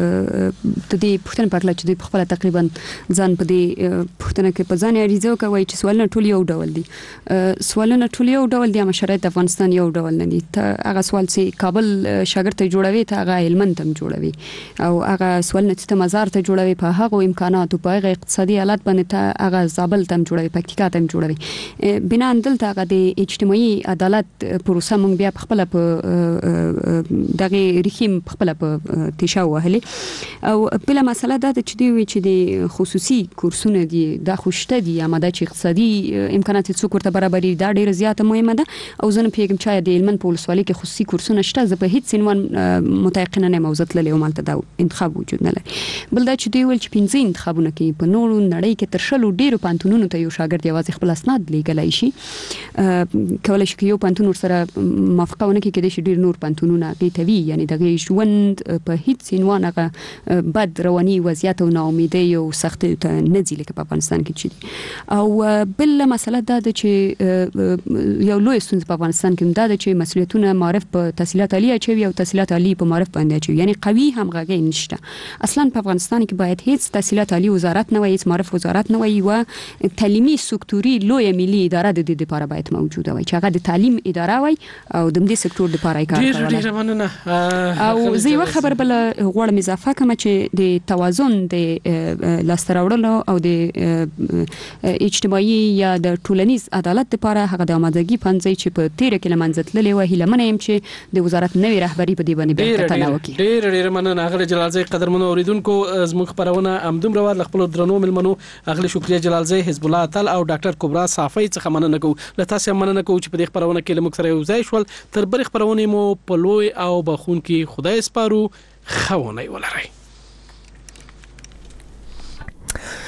د دې پوښتنه په اړه چې دوی په خپل تقریبا ځان په دې پوښتنه کې په ځان اړیزه کوي چې سوالونه ټول یو ډول دي. سوالونه ټول یو ډول دي، اما شرایط د افغانستان یو ډول نه دي. ته هغه سوال چې کابل شاګرد ته جوړوي، ته هغه هلمند ته جوړوي، او هغه سوالونه چې مزار ته جوړوي په هغه امکاناتو په هغه اقتصادي حالت باندې ته هغه زابل ته جوړوي، پکتیکا ته جوړوي. بنا دلته هغه د اجتماعي عدالت پروسه مونږ بیا خپل په دغه ریخیم خپل په تشا وهلې. او بل مسله دا چې دی چې د خصوصي کورسونه دي د خوشته دي آماده چې اقتصادي امکانات څوک ورته برابري دا ډیره زیاته مهمه ده. او زه نه پیګم چې د علم په ولسوالۍ کې خصوصي کورسونه شته، زه په هیڅ عنوان متيقنه نه موضوع تللی او مالته دا انتخاب وجود نه لري. بل دا چې دی ول چې پنځه انتخابونه کې په نورو نړۍ کې تر شلو ډیرو پانتونونو ته یو شاګرد یوازې خپل اسناد لیکلای شي، کولای شي یو پانتون سره موافقه ونه کړي چې ډیر نور پانتونونه کوي، یعنی دغه ژوند په هیڅ عنوان هغه بد رواني وضعیت او ناامیدي او سختي ته نه ځي لکه په افغانستان کې چي. او بل مسله دا ده چې یو لوی ستونزه په افغانستان کې دا ده چې مسؤلیتونه معرف په تحصیلات عالیه چوي او تحصیلات عالیه په معرف باندې چوي، یعنی قوي همغږي نشته. اصلا په افغانستان کې باید هیڅ تحصیلات عالیه وزارت نه وي، هیڅ معرف وزارت نه وي، او تعلیمي سکتوري لوی ملي اداره د دې لپاره باید موجوده وي چې هغه د تعلیم اداره وي او د دې سکتور لپاره کار کوي. ډیر ډیر مننه. او زه یو خبر بل غواړم اضافه کوم چې د توازن د لاستراوړلو او د اجتماعي یا د ټولنیز عدالت لپاره هغه د آمادګي پنځه چې په تیر کې لمنځتللې و هله منم چې د وزارت نوې رهبری په دې باندې به کتنه وکړي. ډیر ډیر مننه. اغلی جلال زی قدرمنو اوریدونکو زموږ خبرونه امدوم رواد خپل درنو ملمنو اغلی شکریا جلال زی حزب الله تعالی او ډاکټر کبرا صافی څخه مننه کوو. له تاسو مننه کوو چې په دې خبرونه کې لمک سره یو ځای شول. تر بل خبرونه مو په لوی او بخون کې خدای سپارو. خونه ولرئ.